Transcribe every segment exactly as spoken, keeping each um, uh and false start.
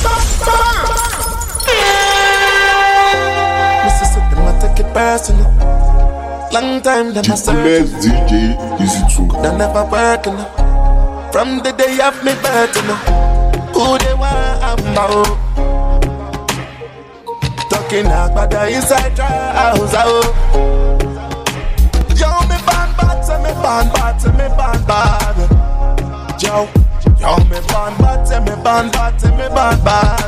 Personal. Long time them I search. D J Easy two. Could I never work enough. From the day of me birth enough. Who they want about? Talking about the inside house out. Yo me band bad, say me band bad, say me band bad. Yo, yo me band bad, say me band bad, say me band bad.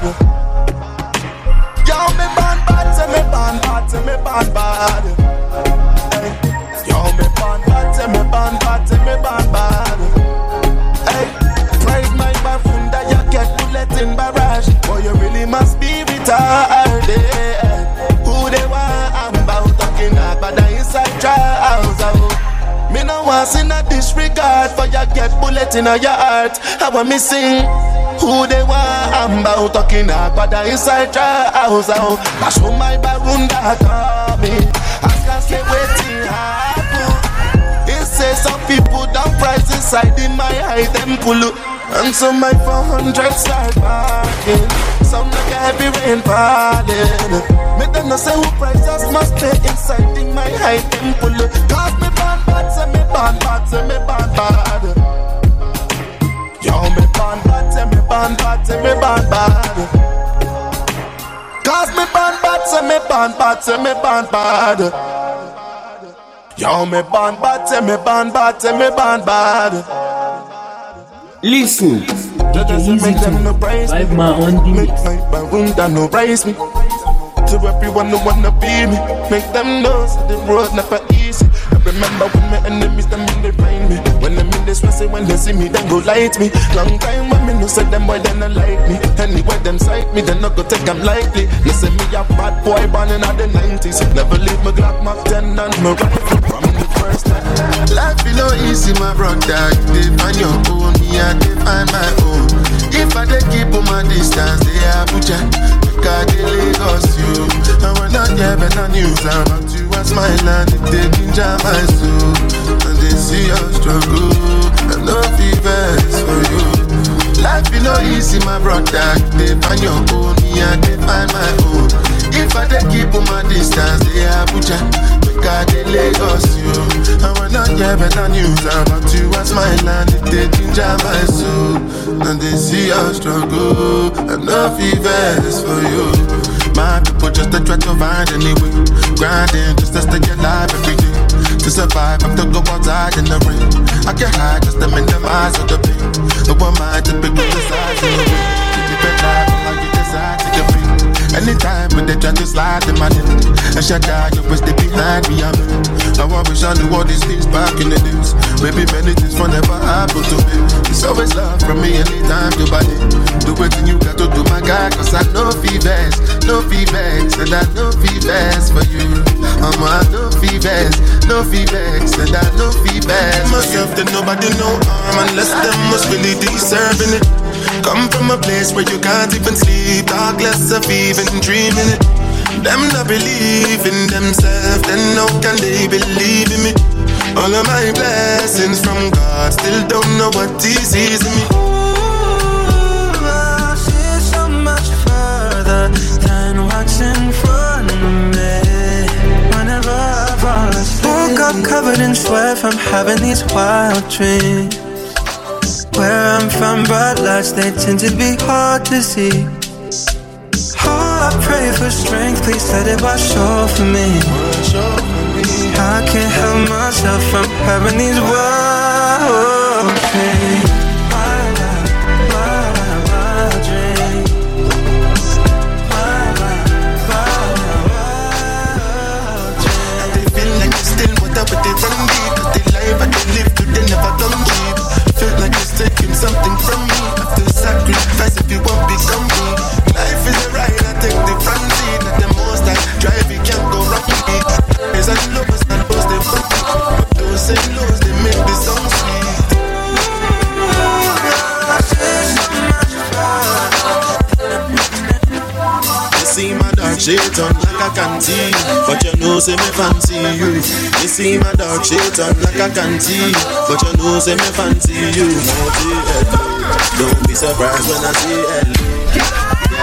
Yo me band bad, say me band bad, say me band bad. Hey, yo me band bad, say me band bad, say me band bad. Hey, drive my bafunda, you get bullet in barrage. Boy, you really must be retarded. Who they want? I'm about talking about the inside trials. Me no want in a disregard for you get bullet in your heart. I want me sing. Who they want? I'm about talking about the inside house. Bash on my barunda coming. I can't stay waiting happen. It says some people down price inside in my high temple. And so my four hundred start barking. Sound like a heavy rain falling. Me don't know say who prices must stay inside in my high temple. Cause me bad bad, say me bad bad, say me bad bad. Yo, me bad bad, say me bad bad, say me bad bad. Cause me bad bad, say me bad bad, say me bad bad. Yo, me bad bad, say me bad bad, say me bad bad. Listen, just make them no praise me. My own make my barunda no praise me. To everyone who wanna be me, make them know so the road never easy. I remember when my enemies them in they find me. When them in they stress it, when they see me, then go light me. Long time when me no say them boy, then not like me. Anyway them sight me, then not go take them lightly. Listen me a bad boy born in the nineties. Never leave my Glock Mark ten and my rifle from the first time. Life be no easy, my brother. You find your own, me I find my own. If I dey keep on my distance, they Abuja, because they Lagos you. I will not get better news about you. I smile and it they ginger my soul. And they see your struggle, and no fevers for you. Life be no easy, my brother. They find your own, me I they find my own. If I dey keep on my distance, they Abuja, because they Lagos you. I will not get better news about you. I smile and it they ginger my soul. And they see your struggle, and no fevers for you. My people just to try to find any way. Grinding just to stay alive every day. To survive, I have to go outside in the rain. I can hide just to minimize all the pain. No one mind to pick up the size in the way. Keep it alive, how you decide to get free. Anytime when they try to slide in my name, I shall die, you will stay behind me, I'm in. I wish I knew all these things back in the days. Maybe many things will never happen to me. It's always love from me anytime you buy it. Do everything you got to do, my guy, cause I know fevers, no fevers, and I know fevers for you. I'm a no fevers, no fevers, and I know fevers. Myself that nobody know harm unless them was really deserving it. Come from a place where you can't even sleep, talk less of even dreaming it. Them not believe in themselves, then how can they believe in me? All of my blessings from God, still don't know what He sees in me. Ooh, I see so much further than what's in front of me. Whenever I fall asleep, woke up covered in sweat from having these wild dreams. Where I'm from, bright lights, they tend to be hard to see. Oh, I pray for strength, please let it wash over me. I can't help myself from having these wild dreams. Wild, wild, wild dreams. Wild, wild, wild dreams. They feel like they still water, but they run deep. Cause they life and they live good, they never done cheap. Feel like it's taking something from me. I feel sacrifice if you won't become me. Life is a ride, I take the front seat. At the most I drive, you can't go wrong with me. There's a lovers and those they fuck me. But those say lows, they make the song sweet. You see my dark shades on like I can see, but you know say me fancy you. You see my dark shades on like I can see, but you know say me fancy you. Don't be surprised when I say hello.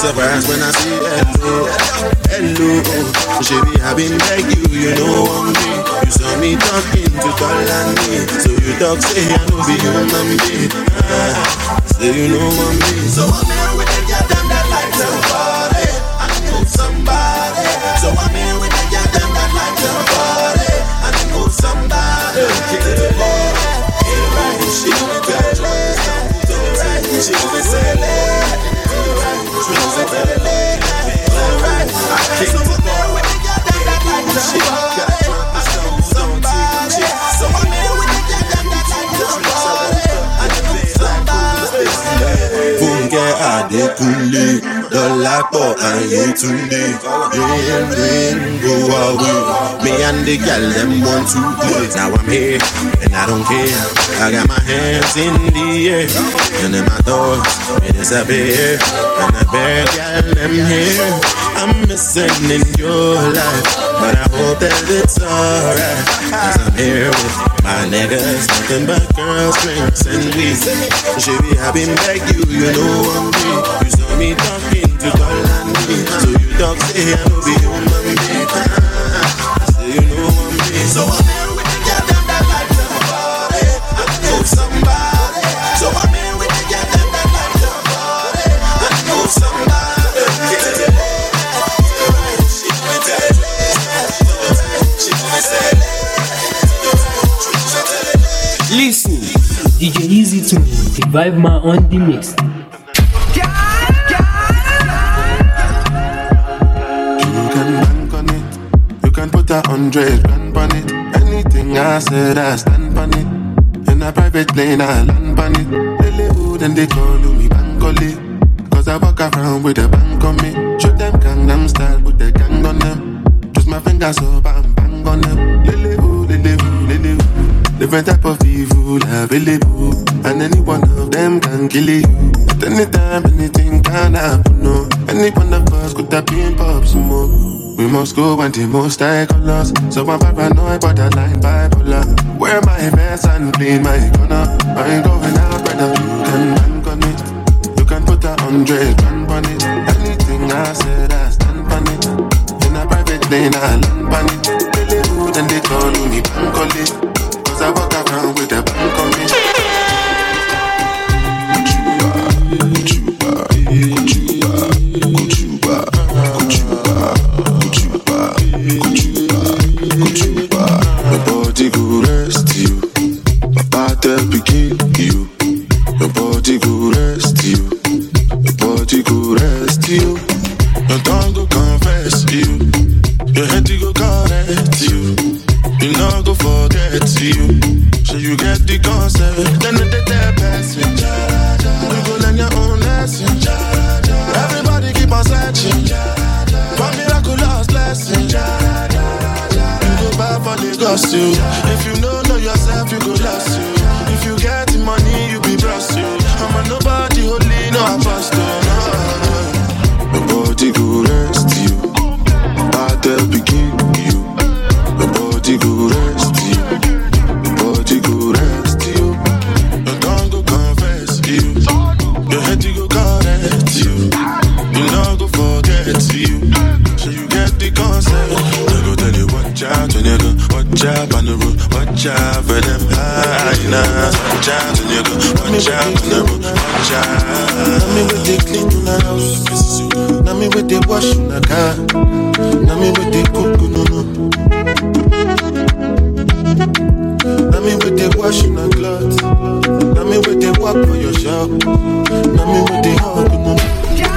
surprised when I see hello, hello. Baby, I've been like you, you know I'm me. You saw me talking to call on me, so you talk say I know be human being. Ah, say you know I'm me. So I'm here with the girl them that like to party and move somebody. So I'm here with the girl them that like to party and move somebody. Kick it to the left, get it right, she wanna go to the left, to the right, she wanna say it left, to the right, she wanna say it left, to the right. I kick it to the left. She got somebody, so I'm here with the girl that like to party and move somebody. Funke Adekunle, Dolapo and Yetunde, rain, rain, go away. Me and the girl them want to play. Now I'm here and I don't care. I got my hands in the air and then my thoughts it disappear. And the bad girl them here. I'm missing in your life, but I hope that it's alright. Cause I'm here with my niggas, nothing but girls, drinks, and weed. She be happy like you, you know I'm me. You saw me talking to call on me, so you talk say I know be human being. Say you know I'm me. So I'm here with the girl them that like to party and move somebody. So I'm here with the girl them that like to party and move somebody. Listen, D J Easy to me, the vibe man on the mix. You can bank on it, you can put a hundred grand on it. Anything I said, I stand on it. In a private plane, I land on it. Lily hood and they call me Bankole. Cause I walk around with a bank on me. Show them Gangnam style with the gang on them. Just my fingers up and bang on them. Lily hood, lily hood, lily hood. Different type of evil available, and any one of them can kill you. At any time, anything can happen, no. Any one of us could have been pop some more. We must go and the most high colors. So I'm paranoid, borderline bipolar. Wear my vest and clean my corner. I ain't going out, brother. You can bank on it. You can put a hundred grand on it. Anything I said, I stand on it. In a private lane, I land on it. Really good, and they call me Bankole. I walk around with a bank on me. Kuchuba, Kuchuba, Kuchuba, Kuchuba, Kuchuba, Kuchuba, Kuchuba. Your body go rest you. My body begin you. Your body go rest you. Your body go rest you. Your tongue go confess you. Your head go correct you. You know go forget you. So you get the concept. Then the day passing. You go learn your own lesson. Everybody keep on searching for miraculous blessing. You go back for the gospel. If you know know yourself, you go lost you. If you get the money, you be blessed you. I'm a nobody holy, no apostle. No. Your body go rest you. Body begin you. Your body go rest you. Your body go rest you. Your tongue go confess you. Your head go correct you. You know go forget you. So you get the concept. I go tell you watch out when you go. Watch out on the road. Watch out for them high now. Watch out when you go. Watch out on the road. Watch out. Now me with the clean in the house. Now me with the wash in the car. Now me with the cook no no. Now me with the wash in the clothes. Now me with the walk for your shop. Now me with the hug no no.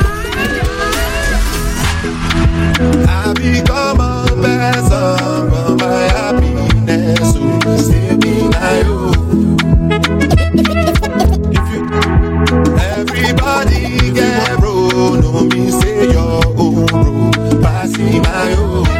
I become a vessel for my happiness. So stay me now. If you everybody get bro, no me say your own bro, pass me my own.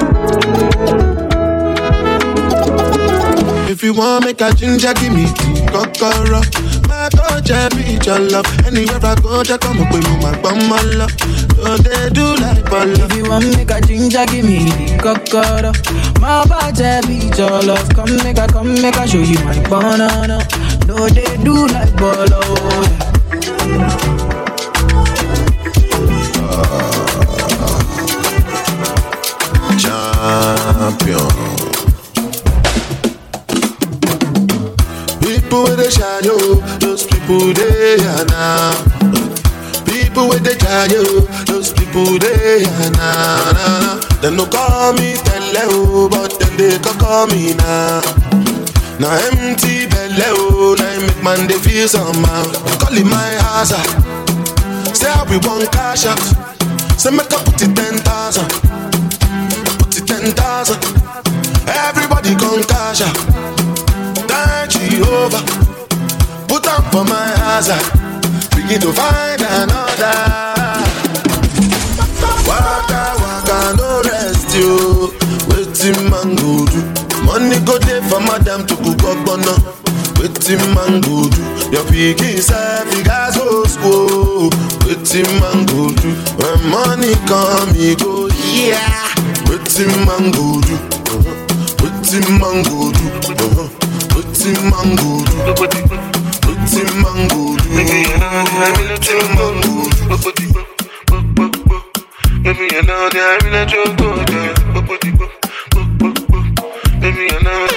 If you want make a ginger, give me tea. kokoro. My touch, I be your love. Anywhere I go, just come up with me, my bum, my love. So they do like ball. If you want make a ginger, give me the kokoro. My touch, I be your love. Come make a, come make a show you my banana. No, they do like ball. Champion. People with the shadow, those people they are now. People with the shadow, those people they are now. They no call me tell but then they can call me now. Now empty belly, oh, now make man they feel somehow. Call it my hazard. Say how we want cash out. Say make up put it ten thousand. Put it ten thousand. Everybody come cash out. Thank Jehovah. Put up for my hazard. Begin to find another. Waka waka no rest you. Waiting man go do. Money go there for madam to cook up bono. Waiting man go do. Your piggy self you guys go school. Waiting man go do. When money come he go yeah. Waiting man go do. Waiting man go do. Waiting man go do. Waiting man go do. Waiting man go do. Baby, you know that I'm in a joke. Baby, you know.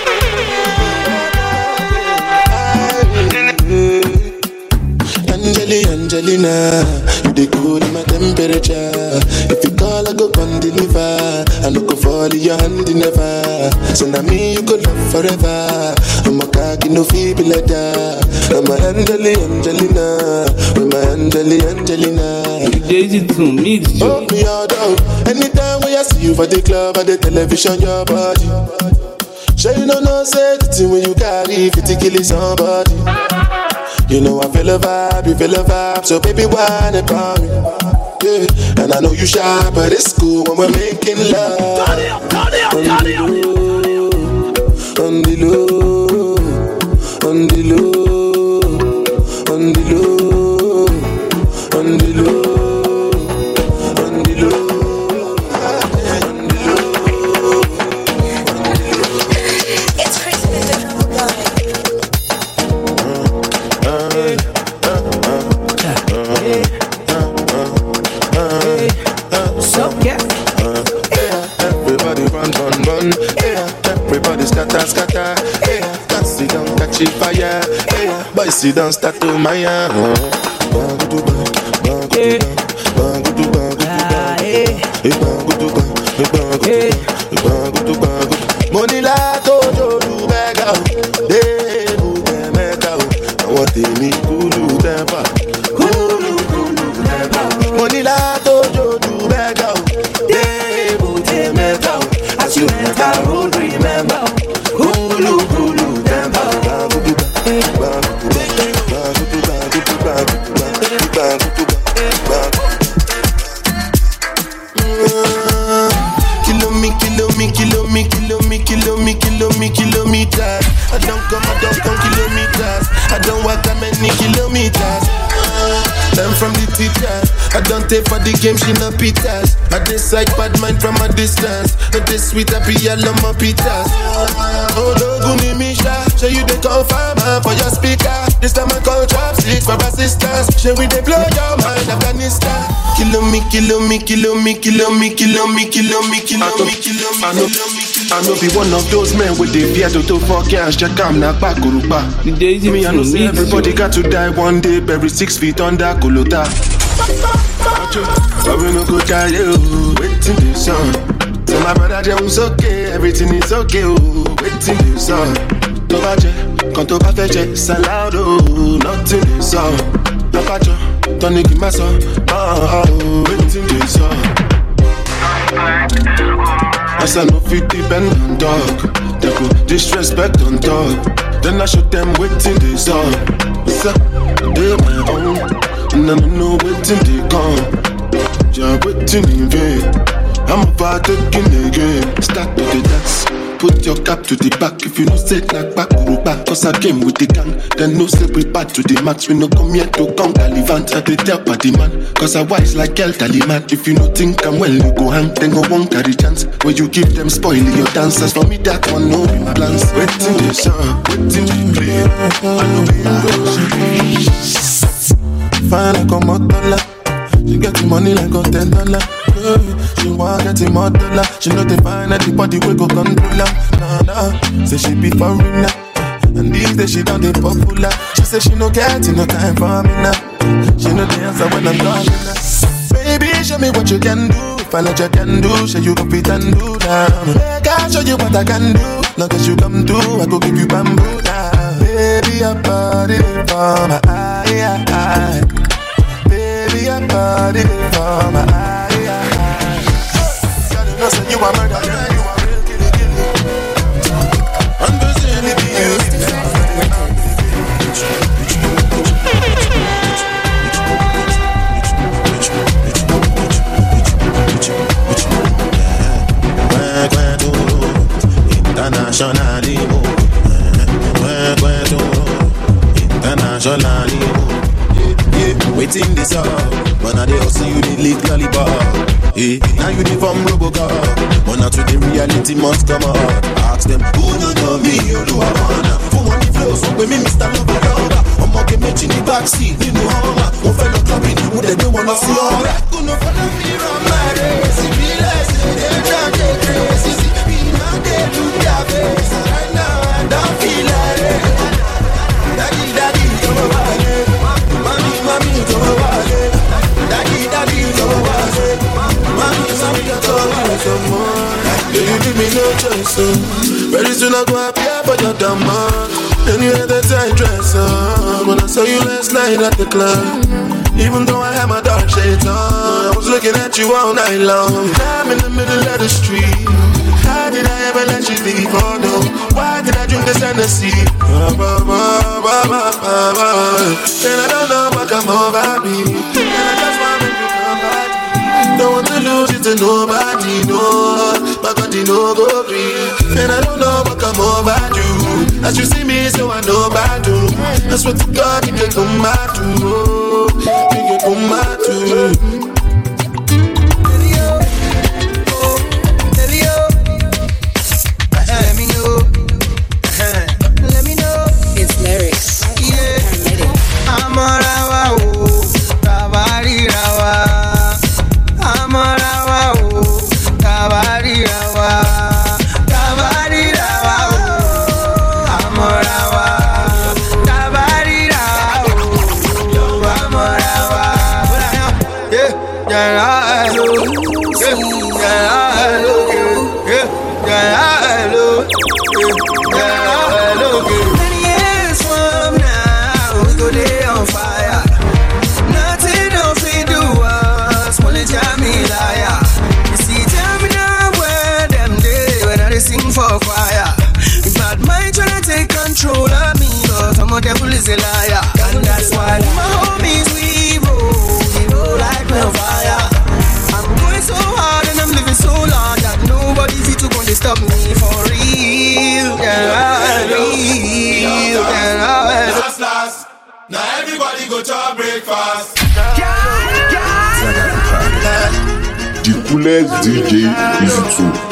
Angeli, Angelina, you dey cool in my temperature. If you call, I go come deliver. I no go fall in your hand never. So now me you go love forever. I'm a cocky no feeble like that. I'm a Angeli, Angelina, with my Angeli, Angelina. Daisy to me, oh me out out. Anytime when I see you for the club or the television, your body. Sure you know no say the thing when you carry if it's killing somebody. You know I feel a vibe, you feel a vibe, so baby whine about me. Yeah, and I know you shy, but it's cool when we're making love. On the low, on the low, on the low, on the low, on the low. Fire, hey, boy, sit down, start to my hand. Money la to do bega, they do them mega. I want to me kulu temper, kulu kulu temper. Money la to do bega, they do them mega. As you enter, road remember, kulu kulu temper. Kilo me, kilo me, kilo me, kilo me, kilo me, kilo me, kilometers. I don't come, I don't come kilometers. I don't walk that many kilometers. Learn from the teacher. I don't take for the game, she no pitas. I decide bad mind from a distance. But this sweet happy, I love my pitas. Oh, Doguni Misha, show you the confirm for your speaker. This time I call trap six for assistance. Show we they blow your mind, Afghanistan. Kilo me, kilo me, kilo me, kilo me, kilo me, kilo me, kilo me, kilo me, kilo me. I know be one of those men with the fear to for cash. Check I'm not back, Kuruba. Me, I know see everybody got to die one day, buried six feet under Kolota. But we no go die, oh, waiting the sun. Tell my brother Jem's okay, everything is okay, oh, waiting the sun. Tobaje, quand to ba feche, salad, oh, nothing is on. Apacho, tonic in my son, oh, waiting the sun. As I know fit depend on dog, they go disrespect on dog. Then I show them waiting the sun. What's up? They my own, and I don't know waiting they come. You're waiting in vain. I'm about to get again. Start to the dance, put your cap to the back. If you no say like back, back. Cause I came with the gang. Then no say we bad to the max. We no come here to count Talivant. I did help at the man. Cause I wise like El Taliman. If you no think I'm well, you go hang. Then go won't carry chance. When you give them spoil your dancers. For me that one no be my plans. Waiting the song, waiting to play. I know we go. Fine like a motola. She get the money like a ten dollar. She want get the more dollar. She know they find anybody we go control her. Nah nah, say she be foreigner. And these days she done the popular. She say she no get no time for me now. She know the answer when I'm calling her. Baby, show me what you can do. If I let you can do, show you go fit and do now. Make I show you what I can do. Long as you come through, I go give you bamboo now. Baby, I body for my eye, eye. Baby, I body for my eye, eye. Gotta know say you are murder, you are real killy killy. I'm busy in the beauty. Internationally, internationally, yeah, waiting this up, but now they all see you need lick lollipop. Yeah, now you need from Robocop, but now to the reality must come up. Ask them who don't know me, you do a wanna. For money flows, so with me, Mister Lover Lover. I'm gonna get me in the backseat, you know how I'm. One fellow clubbing, who they don't wanna see all that. Gonna follow me around my race, if you like, say they're trying to get crazy. They do their best. Right now I don't feel like it. Daddy, daddy, come over here. Mommy, mommy, come over here. Daddy, daddy, come over here. Mommy, mommy, come over here. You give me no choice, so very soon I go appear for your demand. And you had that tight dress on when I saw you last night at the club. Even though I had my dark shades on, I was looking at you all night long. I'm in the middle of the street. How did I ever let you leave? Oh no, why did I drink this Hennessy? And I don't know what come over me. And I just want to make you come back. Don't want to lose it to nobody, no. But God, you know, go free. And I don't know what come over you. As you see me, so I know about you. I swear to God, you can come back to. You can come back to. Devil is a liar, and that's why my homies we roll, we roll like no fire. I'm going so hard and I'm living so long that nobody fit to go to stop me for real. Yeah, real. Yeah, last, last. Now everybody go to breakfast. The coolest D J is it.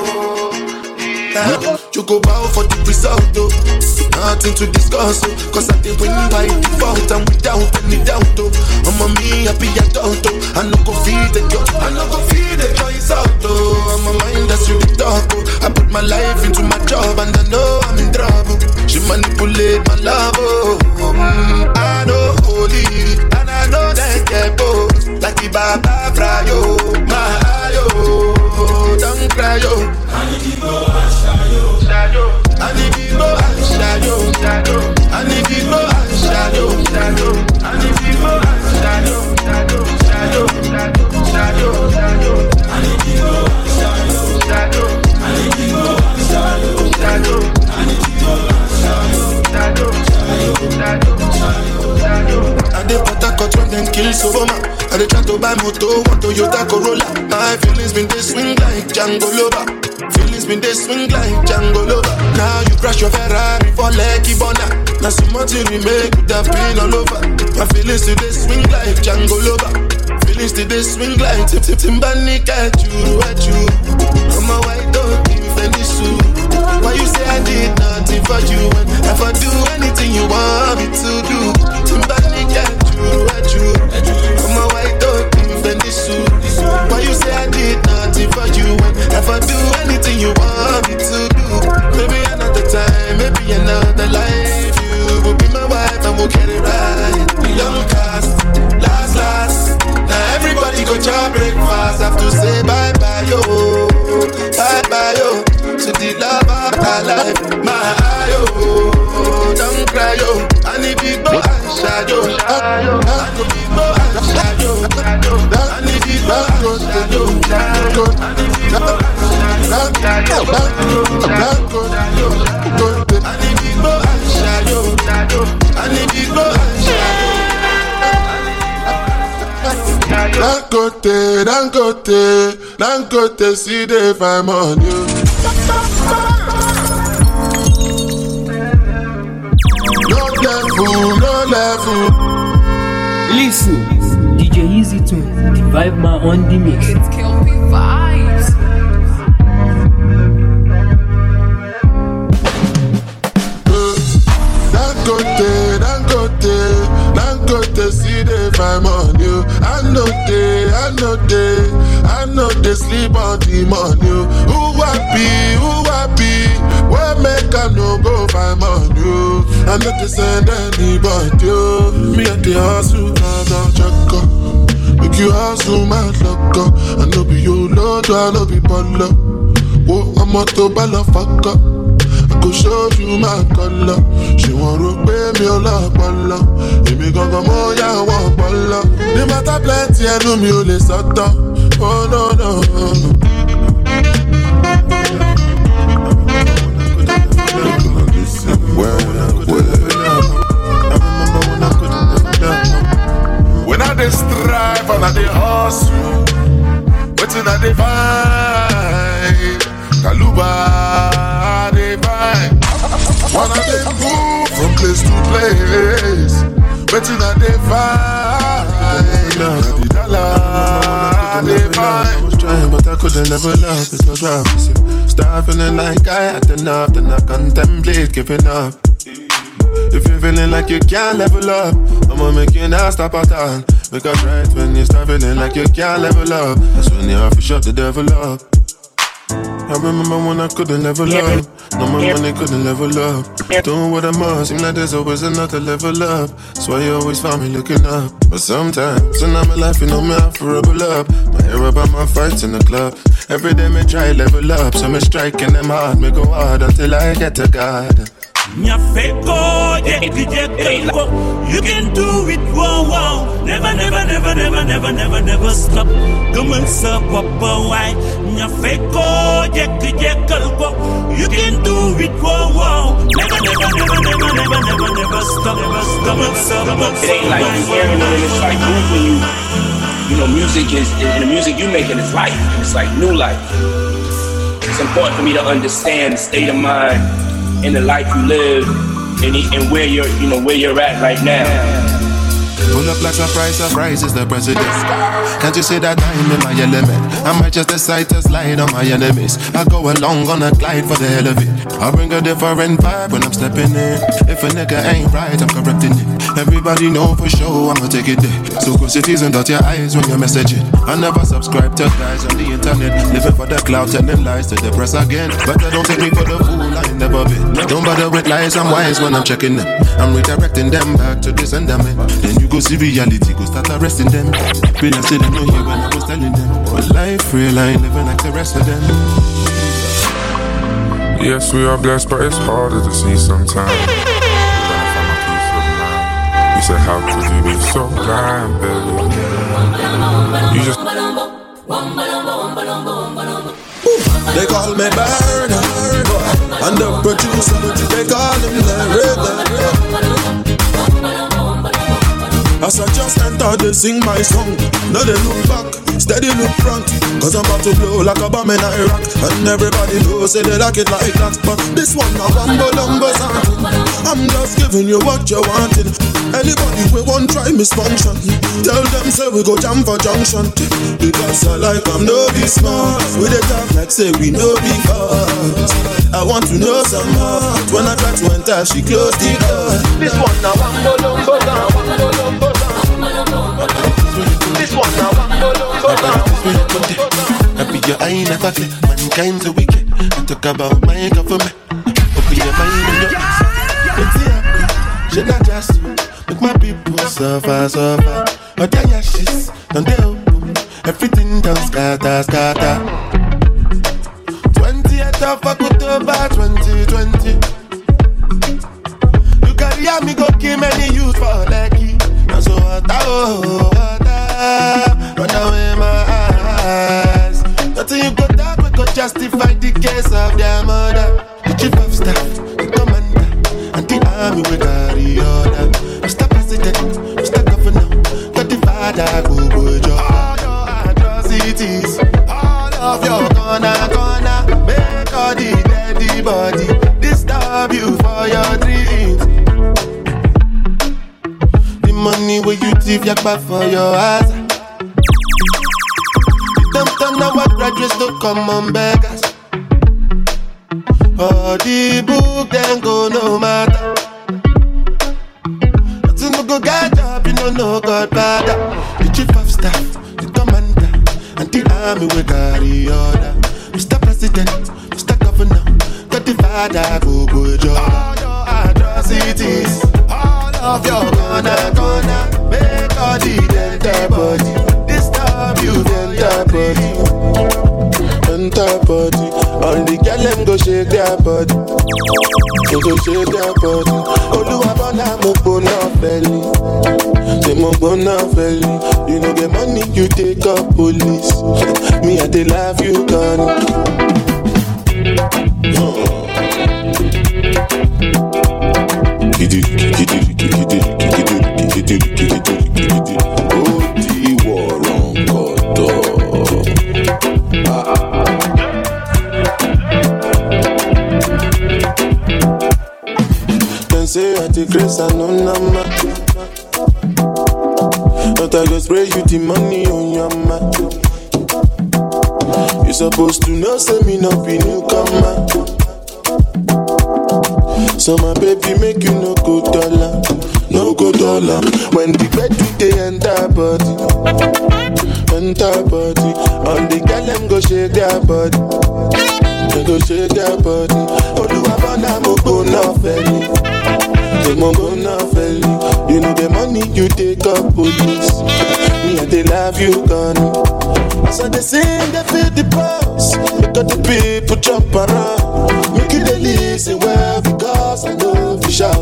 You go bow for the result, though. Nothing to discuss, oh. Cause I did win by default and without any doubt, oh. I'm a me happy adult, oh. I no go feed the joy, I no go feed the joys out, oh. I'm a mind that's really dark, oh. I put my life into my job and I know I'm in trouble. She manipulate my love, oh. Mm, I know holy and I know that get both. Like the Baba Frayo, my ayo, don't cry, yo. I need to go and shadow, shadow. I need to go and shadow, shadow. I need to go and shadow, shadow. I need to go and shadow, shadow, shadow, shadow, shadow. I need to go and shadow, shadow. I need to go and shadow, shadow. I need to go and shadow, shadow, shadow, shadow, shadow. I dey put a cut when them kill Sovoma. I dey try to buy moto, one Toyota Corolla. My feelings been they swing like Django Lover. Feelings been they swing like Django Lover. Now you crash your Ferrari for Lucky Bona. Now so much you remake could have been all over. My feelings today swing like Django Lover. Feelings today swing like Tip Tip Timbani at you, at you. I'm a white dog, give me Fendi suit. Why you say I did nothing for you? And if I do anything you want me to do, Timbani at you, at you. I'm a white dog, give me Fendi suit. Why you say I did nothing for you? And if I do anything you want me to do, maybe another time, maybe another life, you will be my wife and we'll get it right. Young cast, last, last. Now everybody go to breakfast. Have to say bye bye yo, bye bye yo to the love of my life, my yo. Don't cry yo, I need people and shadow. I need people and shadow. I need people and shadow. I need people and shadow. I need people and shadow. I need people and shadow. Dangote, Dangote, Dangote, see the fame on you. No level, no level. Listen, D J Easy Tune, the Vibe Man on the mix. It's Kill Me Vibes. Dangote, Dangote, Dangote, see the fame on you. I know they, I know they, I know they sleep on the money. Who happy, who happy? Where make I no go find on you? I know they send anybody. Me and the hustle, I don't check up. Make you hustle, my luck up. I know be your lord, I know be baller. Oh, I'm a to baller, fuck up. I could show you my color. She want to pay me a lot, baller. If me gon' go more, yeah, I want baller. The matter plenty, I know me only sort of. Oh no no no. When I dey strive and I dey hustle, waiting I dey find Kaluba dey find. When I dey move from place to place, waiting I dey find the dollar dey find. I was trying but I couldn't level up. It's no drop. Start feeling like I had enough, then I contemplate giving up. If you're feeling like you can't level up, I'ma make you not stop at all. Because right when you start feeling like you can't level up, that's when you have to shut the devil up. I remember when I couldn't level up. No, my money couldn't level up. Doing what I must, seem like there's always another level up. That's why you always find me looking up. But sometimes, in my life, you know me, I have to rebel up. My hair about my fights in the club. Every day me try level up, so me striking them hard. Me go hard until I get to God. You can do it, wow, wow. Never, never, never, never, never, never, never stop. Come on, stop, papa, why? You can do it, wow, wow. Never, never, never, never, never, never, never stop. Come on, stop, papa. It ain't like hearing it, it's like moving you. You know, music is, and the music you making is life. It's like new life. It's important for me to understand the state of mind in the life you live, and, and where you're, you know, where you're at right now. Pull up like surprise, surprise is the president. Can't you see that I'm in my element? I might just decide to slide on my enemies. I go along on a glide for the hell of it. I bring a different vibe when I'm stepping in. If a nigga ain't right, I'm correcting it. Everybody know for sure I'ma take it there. So go cities and dot your eyes when you're messaging. I never subscribe to guys on the internet, living for the cloud, telling lies to the press again. But they don't take me for the fool, I ain't never been. Don't bother with lies, I'm wise when I'm checking them. I'm redirecting them back to this and that man. Then you go see reality, go start arresting them. Feel I still don't hear when I was telling them. But life real, I ain't living like the rest of them. Yes, we are blessed, but it's harder to see sometimes. You said, how could you be so blind, baby? You just... They call me Burner, and the producer, they call him the Rhythm. I As I just enter, they sing my song. No, they look back, steady look front. Cause I'm about to blow like a bomb in Iraq. And everybody knows, say they like it like that. But this one, now Wambo Lumbo sound. I'm just giving you what you wanted. Anybody we won't try misfunction, tell them say we go jam for junction. Because I like I'm no be smart. We dey talk like say we no be fast. I want to know some more. When I try to enter, she close the door. This one now Wambo Lumbo sound. This one now Wambo Lumbo sound. I be your eye in a coffee, mankind's a wicked. I talk about my government. Open your mind and your eyes. Should I just make my people suffer, suffer? But their ashes, don't they open? Everything down scatter, scatter. twentieth of October twenty twenty. You carry me go kill many youth for lucky. Now so what, oh, what, run away my eyes. Nothing you go talk, we go justify the case of their mother. The chief of staff, the commander, and the army we carry order. Mister President, Mister Governor, got the father, go go job. All your atrocities, all of your gonna, gonna make all the dead body disturb you for your dreams. The money where you thief, yak back for your ass. Don't turn our graduates to come on beggars. Oh, the book then go no matter. But you no go get up, you know no God father. The chief of staff, the commander, and the army we carry order. Mister President, Mister Governor, got the father go go job. All your atrocities, all of your gonna gonna make all the dead body disturb you, dead body. Enter body, all the girl them go shake their body. They go shake their body. Oluwabona mo bona belly, say mo bona belly. You know the money you take up police. Me I dey love you gone. Kidi kidi kidi kidi kidi kidi kidi. Oh the war on God. Can say I take grace and no number, but I go spray you the money on your mat. You supposed to know, say me no be newcomer. So my baby make you no go dollar, no go dollar. When the bed they enter body, enter body. On the girl them go shake their body, they go shake their body. Oluwabona mo go no felly, they mo go no felly. You know the money you take up police. Me and they love you gone. So they sing, they feel the pulse. Because the people jump around. Make you they listen well because I know if you shout.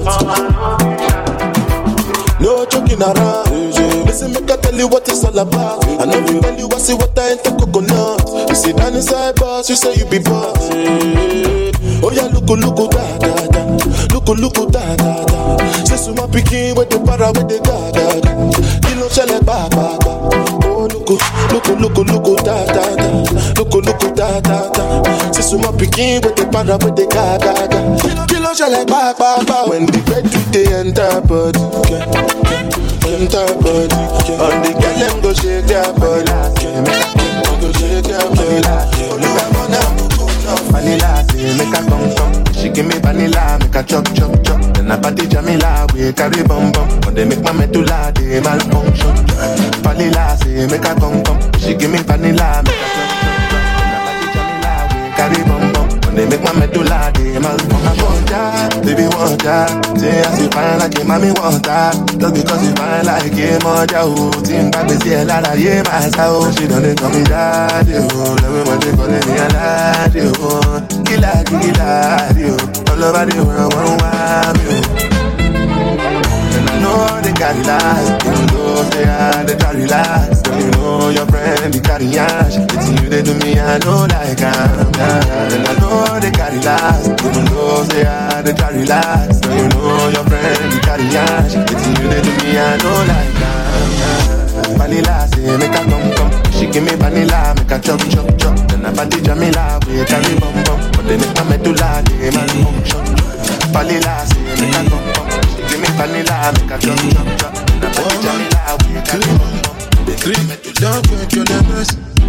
No joking around. Listen, make I tell you what it's all about. I know you tell you I see what I ain't the coconut. You sit down inside boss, you say you be boss. Oh yeah, look, look, da da da. Look, look, da da da. Say so my picking with the para with the ga ga ga. You know, shall I ba ba ba. Oh look, look, look, look, da da da. Look, look, da da da. Say so my picking with the para with the ga ga ga. You know, shall I ba ba ba. When the bed they enter body, enter body. On the girl them go shake their body, go shake their body. Oh look, I'm on vanilla, say make a come come. She give me vanilla, make a chop chop chop. Then I party Jamila, we carry bum bum. When they make my medulla, they malfunction. Vanilla, say make a come come. She give me vanilla, make a chop chop chop. Then I party Jamila, we carry bum bum. When they make my medulla, they malfunction. I want that, baby want that. Say I see fine like your mommy want that. Just because you fine like your mother, oh. Team back with you, la la, yeah, my soul. She don't call me daddy, oh. Love me when they call me a daddy, oh. Killer, killer, oh. All over the world, one want me, oh. And I know they got lies, even though say I dey carry last. Girl, you know your friend they carry ash. It's you they do me, I know like I'm yeah. And I know they carry last. Even though say I dey carry last. Girl, you know your friend they carry ash. It's you they do me, I know like I'm yeah. Vanilla say make a come come. She give me vanilla, make a chop chop chop. Then I party Jamila, we carry bum bum. But then if I met to lie, they man function. Vanilla say make a come come. She give me vanilla, make a chop chop chop. Then I party Jamila, we carry bum bum. Don't break your limits.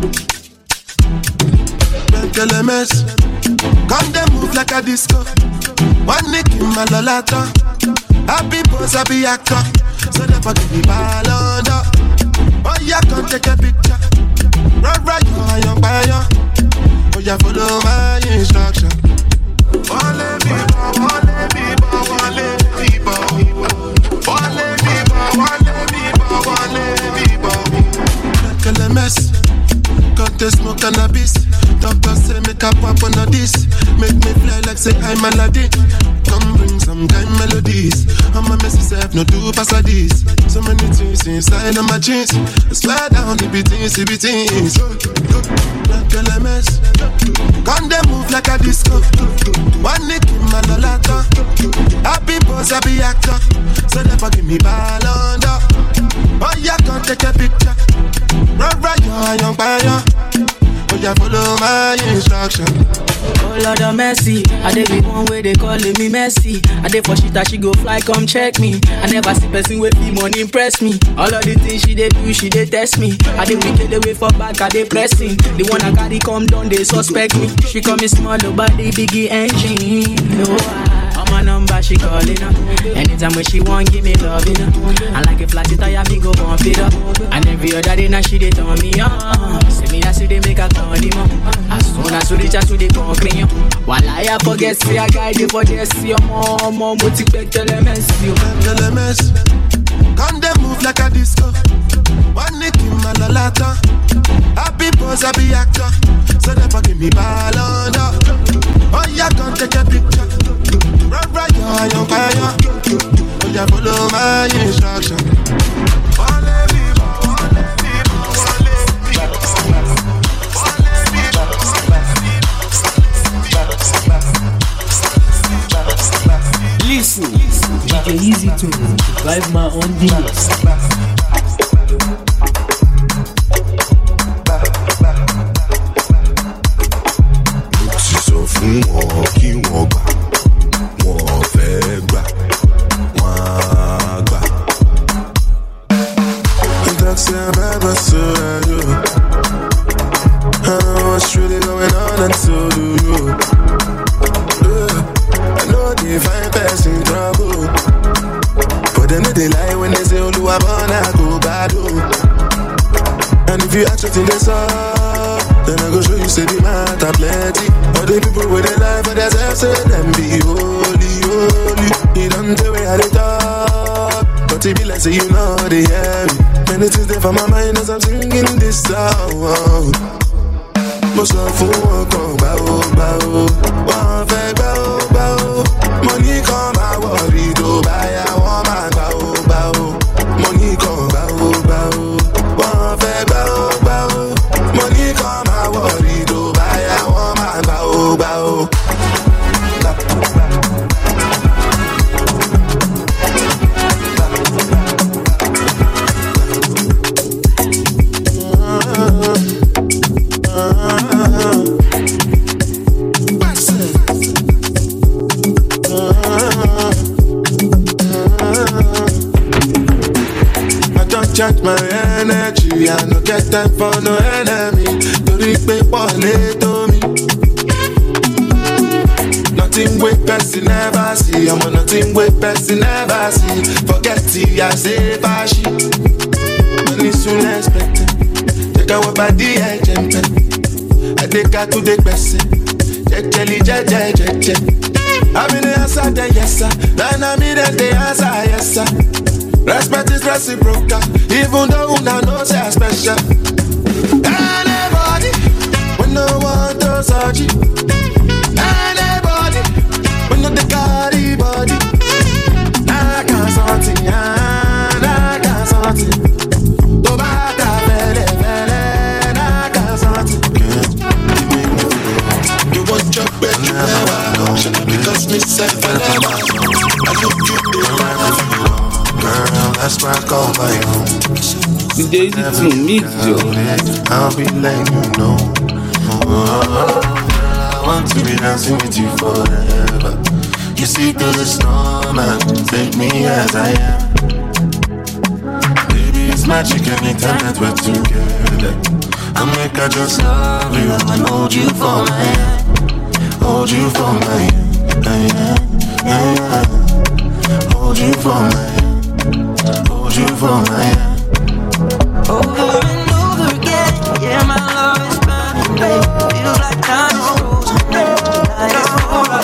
Break your limits. Come they move like a disco. One nick in my lolata. Happy boss, happy actor. So they forgive me ball under. Oh yeah, come take a picture. Run right, you're young fire. Oh yeah, follow my instruction. Wale biba, wale biba, wale biba. Wale biba, wale biba, wale biba. Break your limits. Got to smoke cannabis. Doctor say make a pop on a this. Make me fly like say I'm Aladdin. Come bring some kind melodies. I'm a messy self, no do pass a this. So many things inside of my jeans. I swear down the beatings, the beatings. Like a L M S. Come they move like a disco. One nick in my lolata. Happy boss, happy actor. So never give me ball under. Oh yeah, come take a picture. Run right, you're young fire. Oh yeah, follow my instruction. Oh Lord of mercy, I dey be one way they calling me messy. I dey for shit that she go fly, come check me. I never see person with me money impress me. All of the things she dey do, she dey test me. I dey wicked the way for back, I dey pressing. The one I carry come down, they suspect me. She call me small, but the biggie engine. No, I, on my number she calling up. Anytime when she want, give me love, you know. I like a flat tire, me go bump it up. And every other day now she dey turn me on. See me, I see they make a call him up. As soon as you reach out to the concrete. While I forget, see a guy, they for this, see your mom, mom, but you back to the mess, you back to the mess. Come they move like a disco. One nick in my lolata. Happy boss, happy actor. So they forgive me ball under. Oh yeah, come take a picture. Run right, you're young fire. Oh yeah, follow my instruction. Wale biba, wale biba, wale biba. Listen, D J Easy to drive my own deals. Mo ti sọ fún wọn kí wọ́n gbà, wọ́n fẹ́ gbà, wọ́n á gbà. That's a bad story. I know what's really going on and so do you. I know they find person trouble, but they know they lie when they say Oluwa bona go bad. And if you ask what they saw, then I go show you say the matter plenty. All the people with their life for themselves say them be holy, holy. You don't tell me how they talk, but it be like say you know they hear me. Many things there for my mind as I'm singing this song. Mo sọ fún wọn kan gbà ó gbà ó, wọ́n fẹ́ gbà ó gbà ó. Mo ní kan máa wọ̀rí tó bá yá wọ́n máa gbà ó gbà ó. Mo ní kan gbà ó gbà ó, wọ́n fẹ́ gbà ó gbà ó. Mo ní kan máa wọ̀rí tó bá yá wọ́n máa gbà ó gbà ó. Charge my energy, I no get time for no enemy. Torí pé pọ̀lẹ́ tó mi. Nothing wey person never see, I'm on nothing wey person never see. Forget it, I say fashi. Money soon expected. Take a walk by the edge and pen. I take her to the person. Jejeli, jeje, jeje. I'm in the answer, then yes sir. Then I'm in the answer, yes sir. Respect is reciprocal, even though una know say I'm special. Anybody, when no one does touch you. Anybody, when no they carry body. I got something, I got something. That's why I call my own. D J Easy to mix yo. I'll be letting you know. Oh, I want to be dancing with you forever. You see through the storm and take me as I am. Baby, it's magic anytime that we're together. I make I just love you and hold you for my hand. Hold you for my hand. Yeah, yeah, yeah. Hold you for my hand. Hold you for my hand. Over and over again, yeah, my love is burning, baby. Feels like time is frozen, baby. Tonight is over.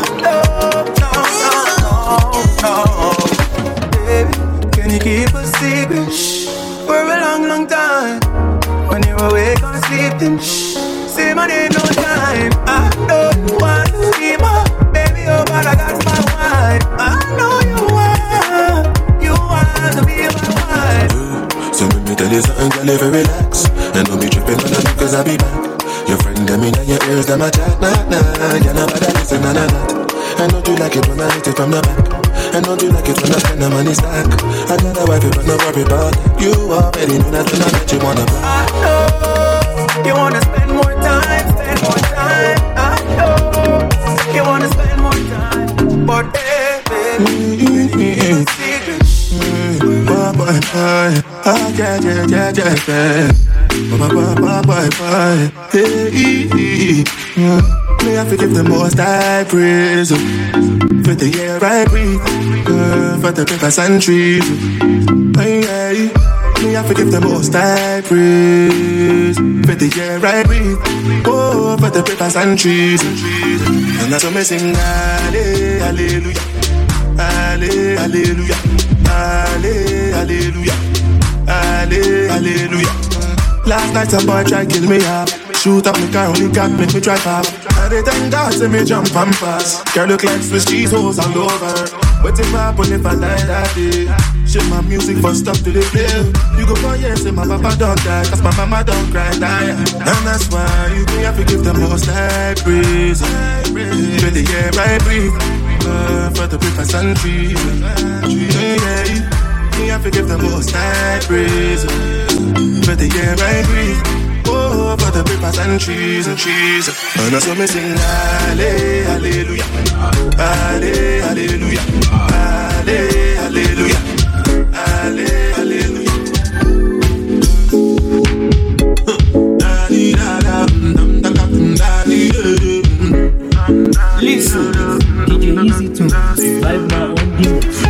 No, no, no, no, baby, can you keep a secret? Shh, for a long, long time. When you're awake or sleeping, shh, say my name no time. I don't want to see my baby, oh, but I got my wife. I know you want, you want to be my wife. So let me tell you something, girl, if you relax. And don't be tripping on the cause I'll be back. Your friend, them in your ears, them a chat, nah, nah. You're not bad at listen, nah, nah, nah. And don't you like it when I hit it from the back. And don't you like it when I spend the money stack. I got a wife, but not worry about it. You already know that when I bet you wanna buy. I know you wanna spend more time, spend more time. I know you wanna spend more time. But baby, secret. Boy, boy, boy, ah, yeah, yeah, yeah, yeah, yeah. Boy, boy, boy, boy, boy, hey, yeah. Me have to give the most I praise for the air I breathe, uh, for the rivers and trees. Hey, hey. Me have to give the most I praise for the air I breathe, oh, for the rivers and trees. And that's what me sing, hallelujah, hallelujah, hallelujah. Hallelujah, hallelujah. Last night some boy tried kill me up. Shoot up my car, only got make me drive up. And they thank God see me jump and pass. Girl look like Swiss cheese holes all over. But if I happen if I die that day, shit my music for stop to the play. You go for years and my papa don't die, cause my mama don't cry die. And that's why you think I have to give the most high praise. For the air I breathe, uh, for the rivers and trees. Yeah, me have to give the most high praise for the air I breathe, oh, for the rivers and trees and trees. And that's what me sing, hallelujah, hallelujah, hallelujah, hallelujah. Listen, D J Easy to Vibe My Own Demons.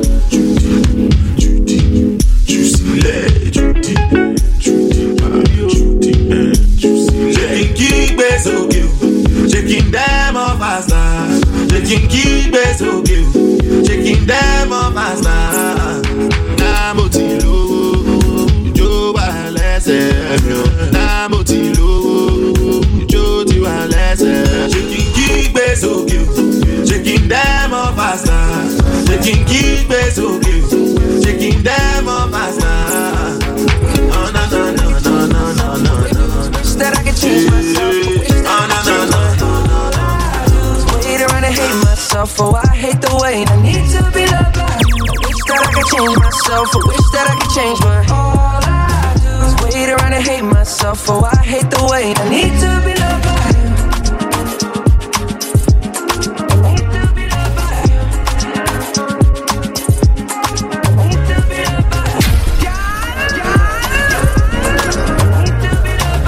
Shaking them off as now. Shaking keep it so good. Shaking them off as now. Namotilo, Jo Alese, Namotilo, Jo Alese. Shaking keep it so good. Shaking them off as now. Shaking keep it so good. Shaking them off as now. Oh no no no no no no no no. That I can change myself. Oh no no no. I hate myself, oh I hate the way I need to be loved. I wish that I could change myself, I wish that I could change my. All I do is wait around and hate myself, oh I hate the way I need to be loved by you. I need to be loved by you. I need to be loved by you. God, God. I need to be loved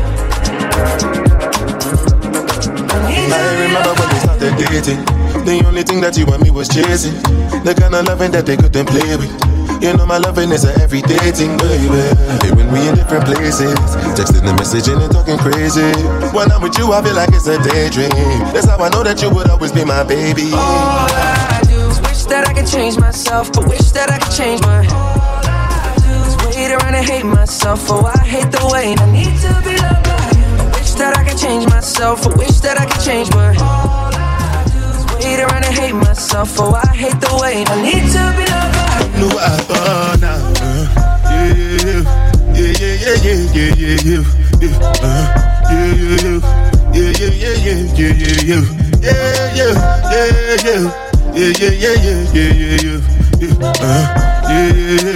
by you. I remember when we started dating. The only thing that you and me was chasing. The kind of loving that they couldn't play with. You know my loving is an everyday thing, baby. Hey, when we in different places, texting and messaging and talking crazy. When I'm with you, I feel like it's a daydream. That's how I know that you would always be my baby. All I do is wish that I could change myself, but wish that I could change my. All I do is wait around and hate myself, oh I hate the way I need to be loved by you. I wish that I could change myself, I wish that I could change my. All I do is wait around and hate myself, oh I hate the way I need to be loved by you. No, I thought now, uh, yeah, yeah, yeah, yeah, yeah, yeah, yeah, yeah, uh, yeah, yeah, yeah, yeah, yeah, yeah, yeah, yeah, yeah, yeah, yeah, yeah, yeah, yeah, yeah, yeah, yeah, yeah, uh, yeah, yeah,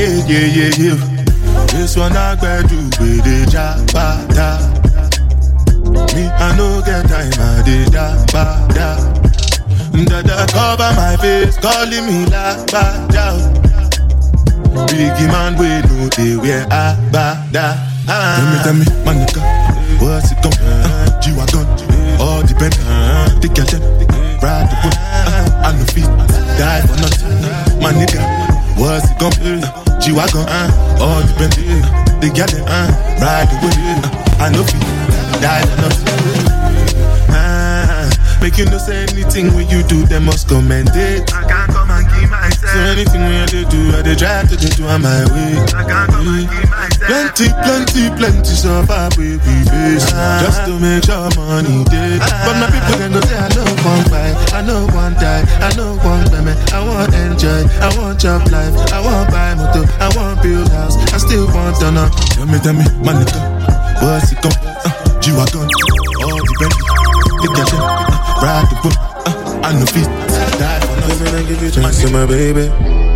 yeah, yeah, yeah, yeah. This one I better do with the jabba. Me, I no get time, I did da ba da. Dada cover my face, calling me la ba da. Biggie man, we know they wear a ba da. Tell me, tell me, my nigga, what's it come? Uh, G-Wagon, all depend. Uh, take your time, ride the boat. Uh, I no fit, die for nothing. My nigga, what's it come? Uh, G-Wagon, uh, all depend. Take your time, uh, ride the boat. Uh, I no fit, die for nothing. Uh, make you no say anything when you do, they must commend it. I can't come and give myself. So anything when they do, I they drive to the do on my way. I can't come and give myself. Plenty, plenty, plenty so far we we face uh, just to make sure money day. Uh, but my people can go say I know one buy, I know one die, I know one payment. I want enjoy, I want job life, I want buy motor, I want build house, I still want to know. Tell me, tell me, my nigga, what's it come? Uh, G-Wagon, all the Bentley, the cash, uh, ride the boat, uh, I know fit, die for nothing. I give you chance to my baby.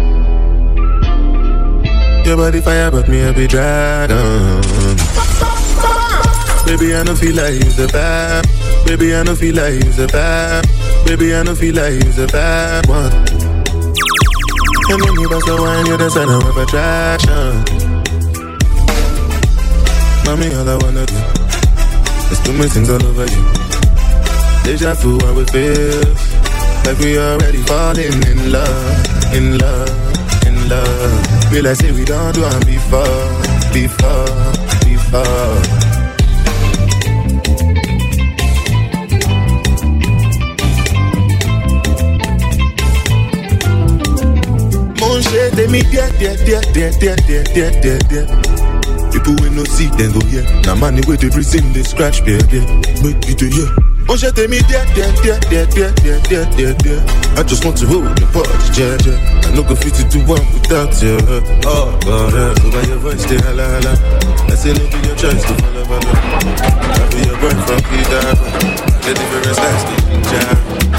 Your body fire, but me I be dragon. Baby, I don't feel like you's a bad. Baby, I don't feel like you's a bad. Baby, I don't feel like you's a bad one. And when you bust the wine, you're the center of attraction. Mommy, all I wanna do is do my things all over you. Deja vu, how it feels like we already falling in love, in love, in love. Feel like say we don't do it before, before, before. Mon shit, they me dear, dear, dear, dear, dear, dear, dear, dear, dear. People will no see, then go here. Now money with the reason they scratch, dear, dear. Make you to hear. Mon shit, they me dear, dear, dear, dear, dear, dear, dear, dear, dear. I just want to hold the party, yeah, yeah. I no go fit to do one without you. Oh, God, uh, so by your voice, stay hala, hala. I say, no, be your choice to follow, follow. I be your boy from Peter. The difference lies, the jam.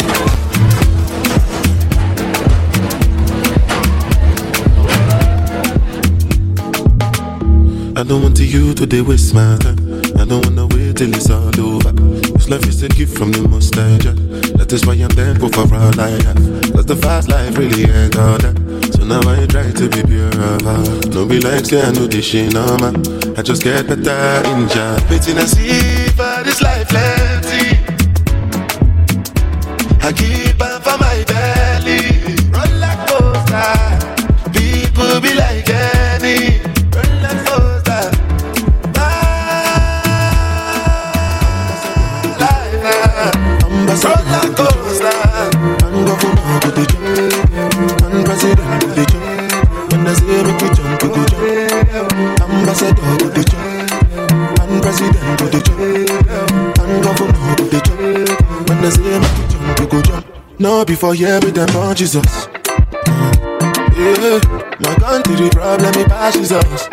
I don't want to you to waste my time. I don't wanna wait till it's all over. This life is a gift from the Most High. That is why I'm thankful for all I have. Cause the fast life really ain't all that. So now I try to be pure of heart. No be like say I know this shit no man. I just get better in job. Waiting and see for this life plenty. I keep on for my belly. Run like coaster. People be like any. Run like coaster. Roller coaster. Man go for now, go to jump. Man president, go to jump. When I say make you jump, go to jump. Ambassador, go to jump. Man president, go to jump. Man go for now, go to jump. When I say make you jump, go jump. No before here with them on Jesus. Yeah, my country problem it passes us.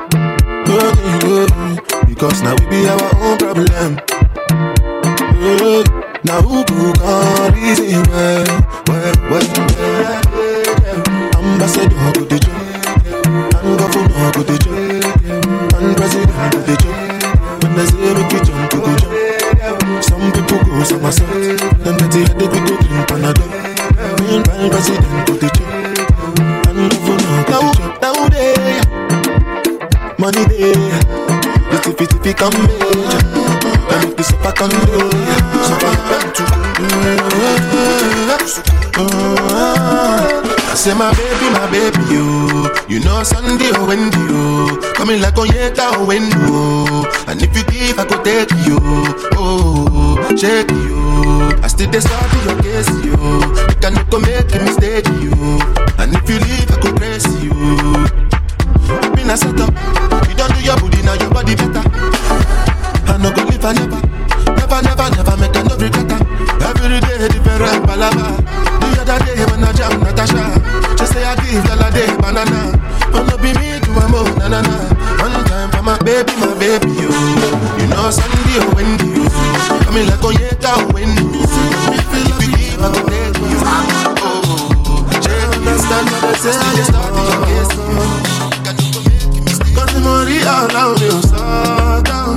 Because now we be our own problem. Yeah. Now who can reason well, well, well, well, well. Ambassador go to jail, and governor go to jail, and president go to jail. When they say make you jump, you go jump. Some people go somersault, them dirty headed we go drink Panadol. Meanwhile president go to jail, and governor go to jail. Now they, money there, the T V come major. I make this up a condo, so I went to I say my baby, my baby, you You know Sunday or Wendy, you coming like on Yeta or window. And if you give, I go take you. Oh, shake you. I still start your case, you You cannot go make a mistake, you And if you leave, I go praise you. Been a set up. You don't do your booty, now your body better. I no go live, I never, never, never, never make a no regret. Every day different palava. The other day when I jam Natasha, she say I give all day banana. But no be me to a mo, na na na. One time for my baby, my baby, you. You know Sunday or Wendy, you. Coming like Oyeka or Wendy. If you love me, I go take you. Oh, she understand. they say I just started your case. Cause the money all around me, so down.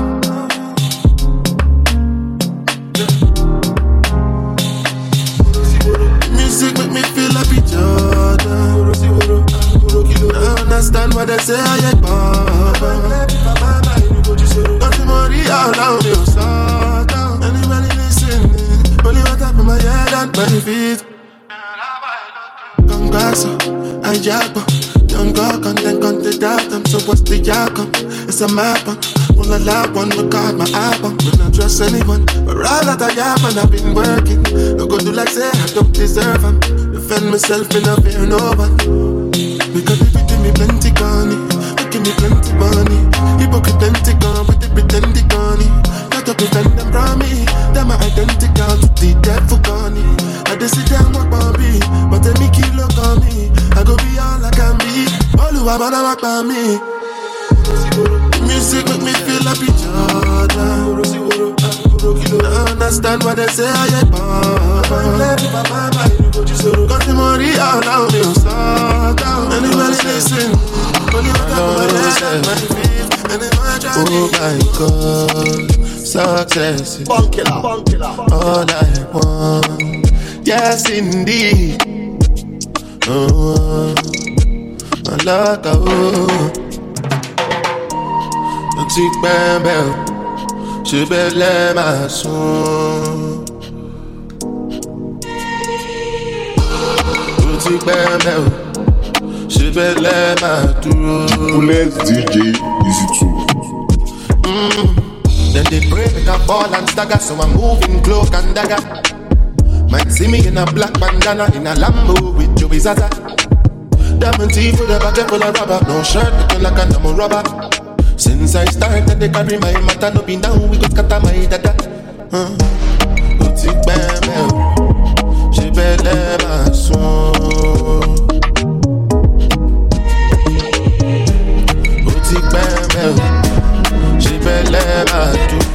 Music make me feel happy, Jordan. I understand what they say I get born. Cause the money all around me, so down. Anybody listening? Only what up in my head and my feet. Congasso, I jab. Don't go, can't then can't doubt them. So what's the outcome? It's a map. All I love, one record my album. When I trust anyone, but all that I have and I've been working. No go do like say I don't deserve them. Defend myself in a fear no one. Because if you give me plenty money, you give me plenty money. Hypocrite plenty gone, but they pretend they gone. Got to pretend them from me. Them are identical to the devil gone. I just sit down work on me, but they make you look on me. I go be all I can be. All who are gonna work on me. Music make me feel happy, Jordan. I understand what they say I get born. Got the money all around me, so down. Anybody listen? Only what I'm oh my God, success is all I want. Yes, indeed. Oh, I like oh. Don't take my bell, je vais les maçons. Don't take my bell, je vais les maçons. Coolest D J Easy two. Mm. Then they pray make a ball and stagger, so I'm moving cloak and dagger. Might see me in a black bandana in a Lambo with Joey Zaza. Diamond teeth with a bag full of rubber, no shirt looking like a number rubber. Since I started, they carry my matter, no be down, we got scatter my dada. Boutique belle, j'ai belle ma son. Boutique belle, j'ai belle ma tout.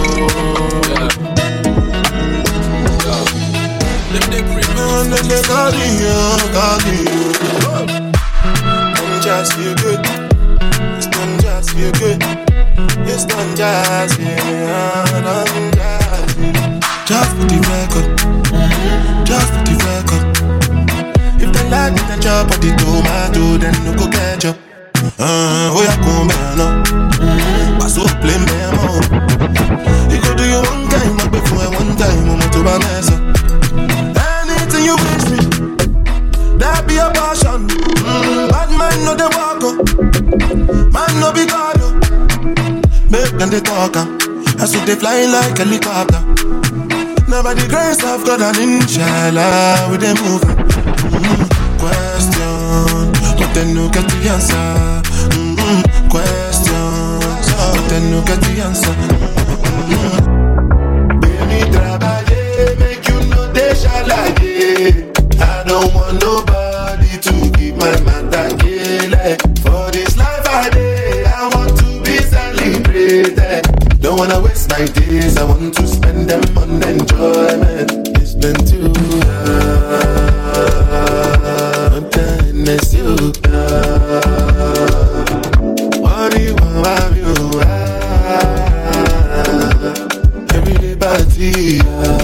Them they bring on, them they call you, call you. I'm just feel good. It's not just feel good. It's not just yeah, not just. Just for the record, just for the record. If they like me, then chop on the tomato, then no go ketchup. Uh, oh yeah, come here now. Pass up, play me more. You go do your one time, but before one time, I'm to my mess up. Anything you wish me, that be a passion. Mm, bad man no they walk up, man no be God. Make them they talk up, as if they fly like a helicopter. Never the grace of God and inshallah with them moving. Mm-hmm. Question, but then no get the answer. Mm-hmm. Question, but then no get the answer. Mm-hmm. Baby, trabalhei, make you know they shall like it. I don't want nobody to keep my matter killing. For this life I did, I want to be celebrated. Don't wanna waste my days, I want to spend them on enjoyment. It's been too long, then it's you. What do you want, you every day party.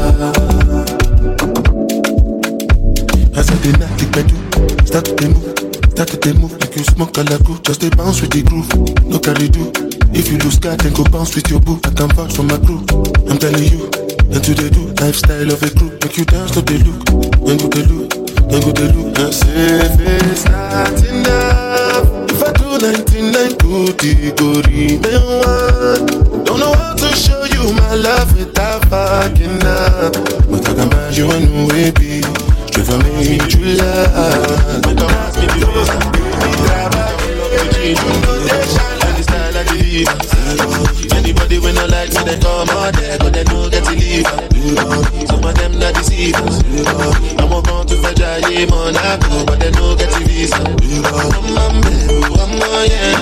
I said the night the bedroom, start to move, start to move like you smoke a la groove. Just a bounce with the groove, no carry do. If you lose God, then go bounce with your boo. I can vouch for my crew, I'm telling you. And to they do, lifestyle of a crew. Make you dance, no they look. Then go they look, then go they look. And say if it's not enough, if I do ninety-nine good, it go remain one. Don't know how to show you my love without fucking up. But I can buy you a new baby. Straight from me, true love. But don't ask me to do something. Anybody when I like me, they come out there, but they don't get to leave. Some of them not deceivers. I'm going to Fajayi, Monaco, but they don't get to visa. I'm a baby, I'm a yeah.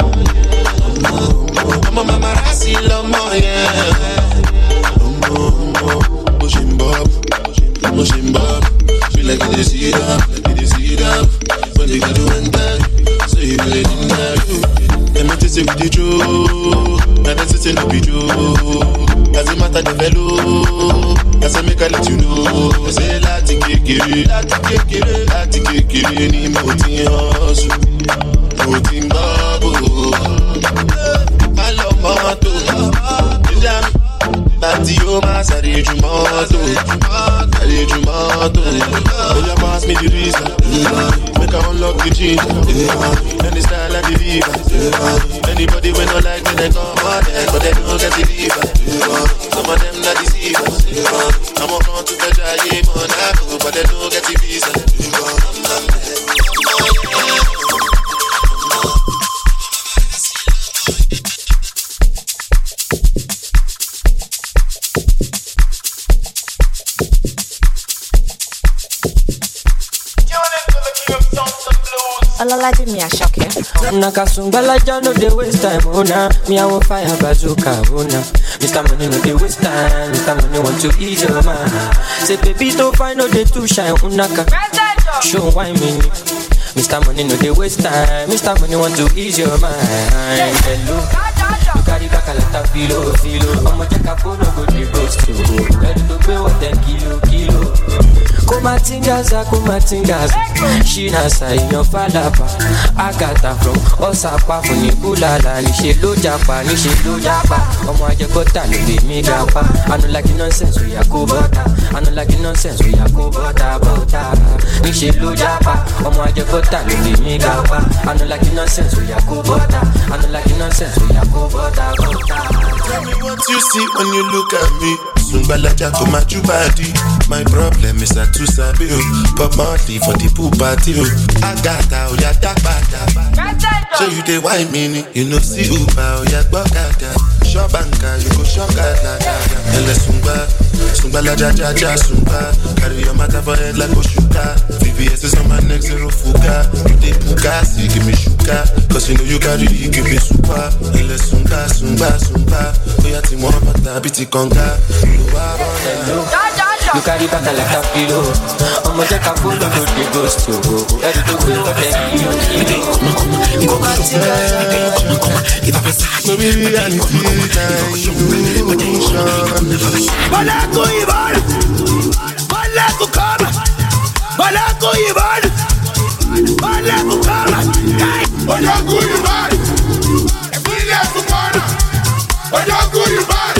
I'm a mama, I see love more, yeah. Pushing Bob, pushing Bob. Feel like you see that, you see say no be joke. As a matter the fellow, as I make I let you know. Say lati kekere, lati kekere, lati kekere ni mo ti hustle, mo ti bubble. I love moto, lati yo ma sare ju moto, sare ju moto. When you pass me the reason, make I unlock the ginger. Then the style and the diva. Anybody when no like me, they come on there, but they don't get the diva. Some of them not deceivers. I'm on to the giant Monaco, but they don't get the visa. Olalaje me a shock eh. Nakasungala no dey waste time, oh nah. Me I want fire bazooka, oh nah. Mister Money no dey waste time, Mister Money want to ease your mind. Say baby don't find no dey too shine, unaka. Show why me. Mister Money no dey waste time, Mister Money want to ease your mind. Hello, you carry back a lot of filo, filo. I'ma check a phone, no go dey ghost to. Ready to pay what ten kilo, kilo. Kumatingaza, kumatingaza. She nasa inyo falapa. Agata from Osapa funi ulala. Ni she lo japa, ni she lo japa. Omo aje kota lo be me gapa. I no like nonsense we a go butter. I no like nonsense we a go butter butter. Ni she lo japa. Omo aje kota lo be me gapa. I no like nonsense we a go butter. I no like nonsense we a go butter butter. Tell me what you see when you look at me. Sungbalaja to my body. My problem is that too sabi o. Pop monthly for the pool party o. Agata o ya dapa dapa. So you dey wine me, you know see Uber o ya gbọ́kada. Shop banka, you go shop gada gada. Ele sungba, sungbalaja ja ja sungba. Carry your matter for head like Oshuka. V V S is on my neck, zero fuga. You dey puka, see give me shuka. Cause you know you carry, you give me super. Ele sunga, sunga, sunga. Oya ti mo pata biti konga. You carry back a lot of kilo. I'ma take a full of the ghost to go. Ready to go for ten kilo. Go back to bed. No be reality time. Balako Ivan, Balako Kama, Balako Ivan, Balako Kama, Balako Ivan, Balako Kama, Balako Ivan.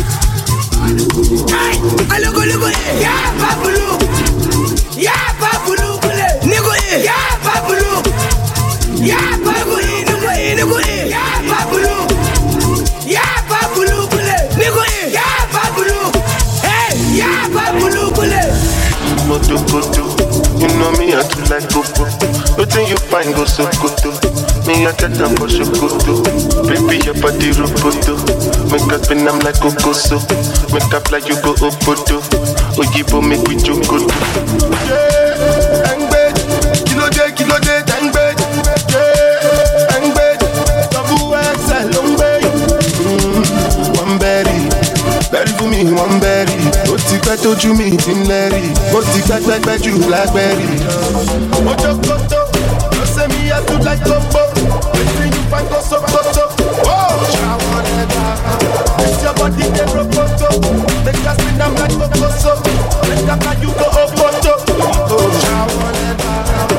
Alogo logo ya babulu, ya babulu kule, nigo ya babulu, ya babulu nigo nigo ya babulu, ya babulu kule, nigo ya babulu, hey ya babulu kule. Moto koto, you know me I too like coco. Nothing you find go so koto. Me I get them for shokoto. Baby your body roboto. Make up and I'm like cocoso. Make up like you go opoto. Oyibo make we chokoto. Yeah, angbe, kilo day, kilo day, angbe. Yeah, angbe, double X L, angbe. One berry, berry for me, one berry. Oti pẹ́ tójú mi ti ń lẹ́rì. Mo ti gbẹ́gbẹ́gbẹ́ ju blackberry. Mo jókòtò, ló ṣe mi yẹ tó like gbogbo. Wetin you find go so koto. Oh, ṣàwọn ẹ̀dá. It's your body dey roboto. Make us spin am like kokoso. Make up like you go opoto. Oh, ṣàwọn ẹ̀dá.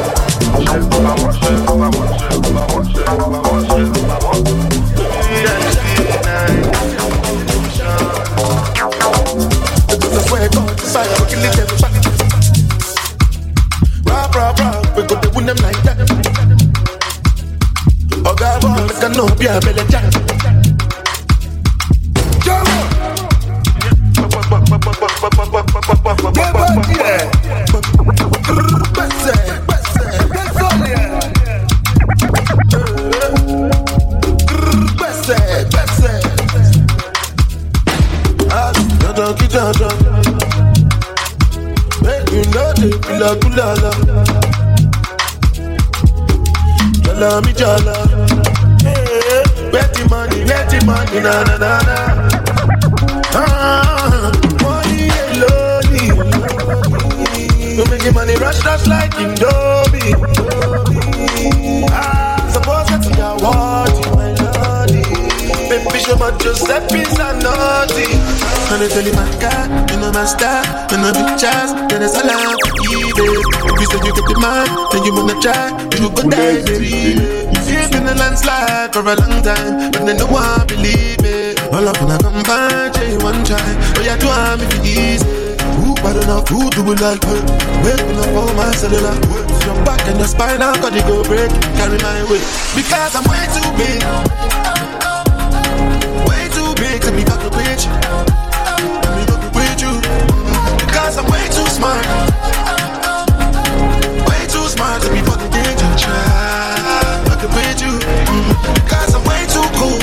Rap, rap, rap, we go to win them like that. Oh God, boy, make a no be a belly jack. You know they feel a gulala. Jala mi jala. Where the money, where the money, na na na na. Ah, money alone. You make your money rush, rush like Indomie. Ah, suppose that you are what you my lordy. Baby, show much Giuseppe's are naughty. And they tell you my God, you know my style, you know big chance, then it's all out for evil. If you say you get the man, then you wanna try, you go die, baby. You've been a landslide for a long time, but then no one believe me. All up when I come back, you one time, but you do have me for easy. Who bad enough, who do we like her? Waking up all my cellular words. Your back and your spine, how could you go break? Carry my weight, because I'm way too big. Way too big to be fucking with you. Me fucking with you. Because I'm way too smart. Way too smart to be fucking with you. Try fucking with you. Because I'm way too cool.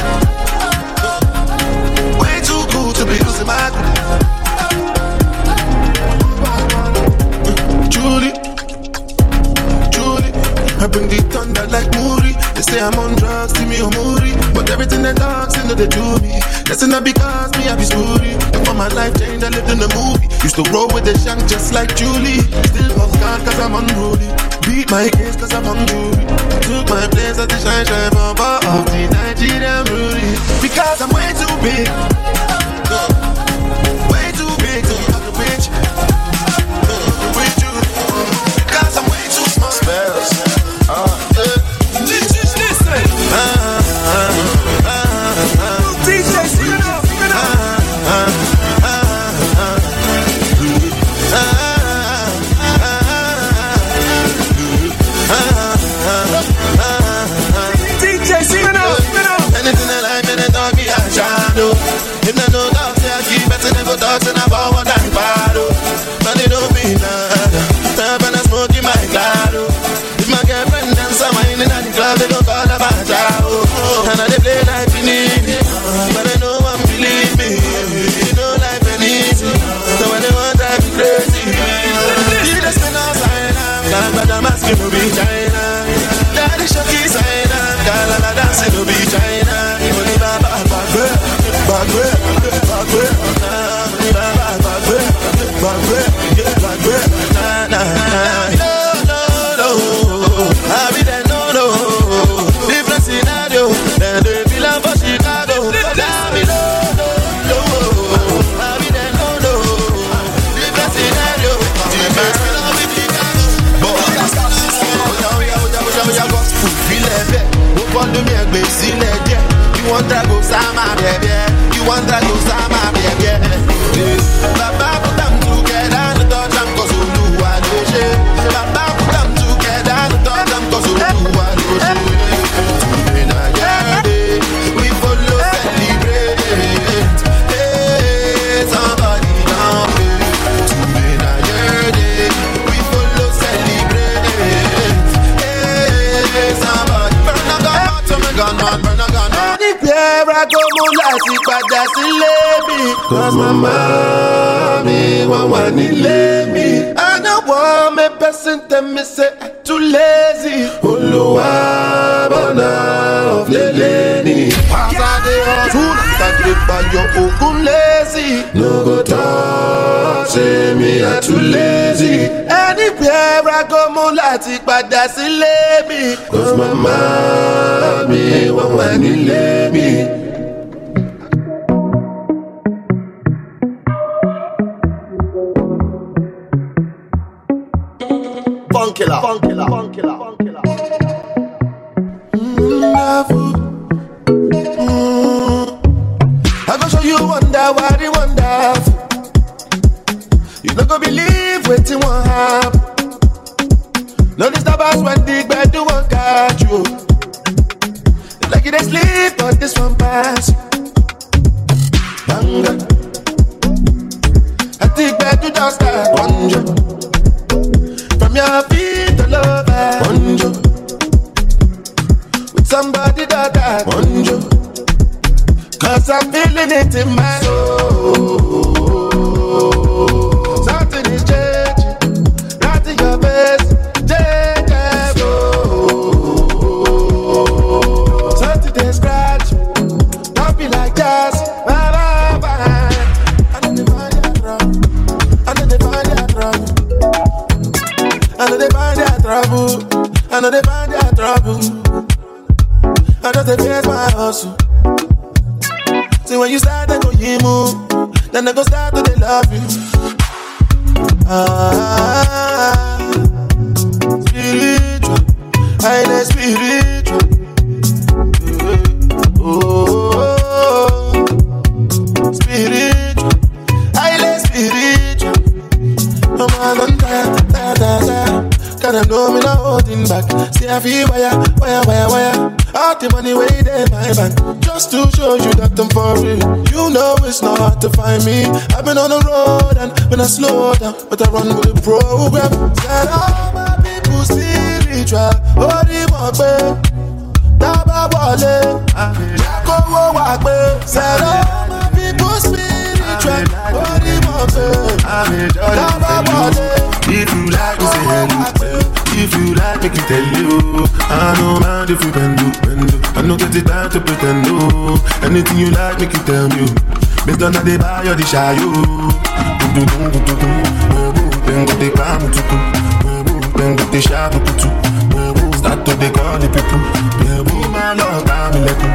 Way too cool to be losing my cool. Julie, Julie, I bring the thunder like Moody. They say I'm on drugs, see me on Moody. But everything they talk, say no they do me. That's not because me I be spooty. And for my life change, I lived in a movie. Used to roll with the shank just like Julie. Still fuck God cause I'm unruly. Beat my case cause I'm hungry. Took my place at the shine shine bomber of the Nigerian Rudy. Because I'm way too big. Way too big to be fucking bitch. Spells. Uh, uh. Just listen. Uh, uh, uh, uh, D J, sing it up, sing it up. Uh, uh, uh, uh, D J, sing it up, sing it up. Anything I like, then I talk me a shadow. If I know talk, say I keep better than go talk, and I bow what I battle. But they don't mean nada. Stop and I smoke in my claro. If my girlfriend dance a wine in the club, they don't call her Bajao. And I they play like you need it, but they know one believe me. You know life ain't easy, so when they want I be crazy. You just spin outside, I'm but I'm asking to be China. Daddy Shoki sign, girl and I dance to be China. Money back back back back back back back money back back back back back back back. Nah, nah, no, no, no. I be there, no, no. Different scenario. Then they feel I'm for Chicago. I be no, no, no. I be there, no, no. Different scenario. Different scenario with Chicago. But oya, oya, oya, oya, oya, gospel. Feel it, who want to make me see it, yeah. You want to go sama, baby. You want to go sama, baby. Baba put them together, the touch them cause you do what you say. Baba put them together, the touch them cause you do what you say. Today na your day, we follow celebrate. Hey, somebody now pay. Today na your day, we follow celebrate. Hey, somebody burn a gun, to me gun man, burn a gun man. Anywhere I go, mulasi padà sílé mi. Cause my mommy won't want to leave me. I don't want me person tell me say I'm too lazy. Oluwa bona of the lady. Pass out the hustle, that grip by your ogun lazy. No go talk, say me I'm too lazy. Anywhere I go, mulasi padà sílé mi. Cause my mommy won't want to leave me. Fun killer, fun killer, fun killer, fun killer. Mm, mm. I go show you wonder what you wonderful. You not go believe what you want happen. No disturb us when the bed do one catch you. Like you they sleep, but this one pass. Banga. I think bed do just start wonder. From your feet all over Bonjo. With somebody that I Bonjo. Cause I'm feeling it in my soul. Something is changing. Right in your face. Change oh. Something they scratch. Don't be like that. Bye bye bye. I know they find your trouble. I know they find your trouble. I know they find their trouble. I know they find their trouble. I know they face my hustle. See when you start, I go you move. Then I go start to they love you. Ah, spiritual, highly spiritual. Oh, spiritual, highly spiritual. I'm all on that, that, that, that. Cause I know me not holding back. See I feel wire, wire, wire, wire. All the money way there in my bank. Just to show you that I'm for real. You know it's not hard to find me. I've been on the road and when I slow down, but I run with the program. Said all my people spiritual. Holy Mokbe, Daba Wale, Jacobo Wakbe. Said all my people spiritual. Holy Mokbe, Daba Wale. If you like me, say hello. If you like, make it tell you. I don't mind if you bend do, bend do. I don't get it time to pretend, no. Anything you like, make it tell you. Based on that they buy or they shy you. Then go they come to do. Then go they shy to do. Start to they call the people. My love, I'm in the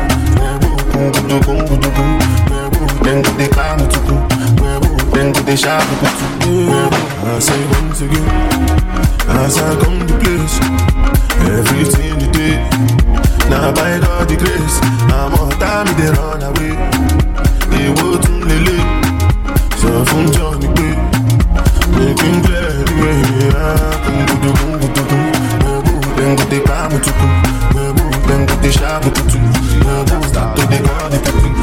then go they come to do. Then go they shy to do. I say once again, as I come to place, everything you did, now by all the grace, I'm all time they run away. They go to Lily, so from Johnny Bay, making clear the way. I can do the boom, boom, boom, then go they come to do, then go they sharp to do, start to they call the people.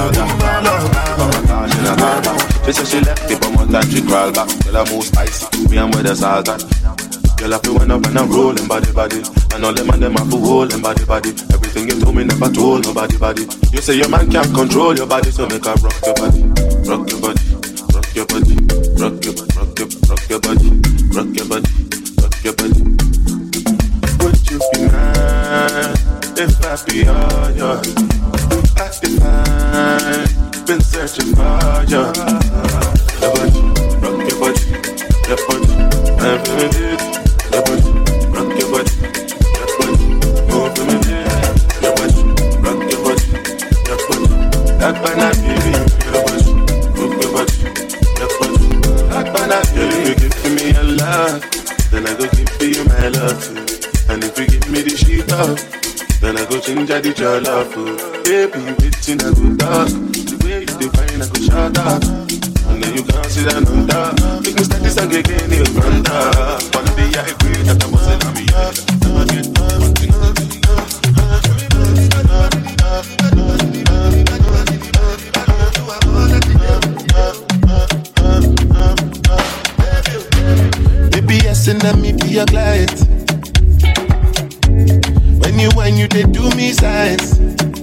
She said she left it, but one time she crawled back. Girl, I move spicy, me and where the salt at. Girl, I feel when up and I'm rolling body, body. And all them and them have to hold them body, body. Everything you told me never told nobody, body. You say your man can't control your body, so make her rock your body. Rock your body, rock your body. Rock your body, rock your, rock your body. Rock your body, rock your body. Would you be mine if I be all yours? I define. Been searching for you. Your body, rock your body, your body, I'm feeling it. Your body, rock your body, your body, move to me, your body, rock your body, your body. That banana baby, your body, rock your body, your body. That banana baby, you give me a love, then I go give you my love too. And if you give me the sheet up, then I go change the your love too. Baby, you bitchin' a good dog. You define, I go shut up. And then you can't sit down on top. You can start this song again, you'll run up. One day I agree that I wasn't on me yet. Never get one thing. Maybe yes, and let me be your client. When you whine, you they do me size.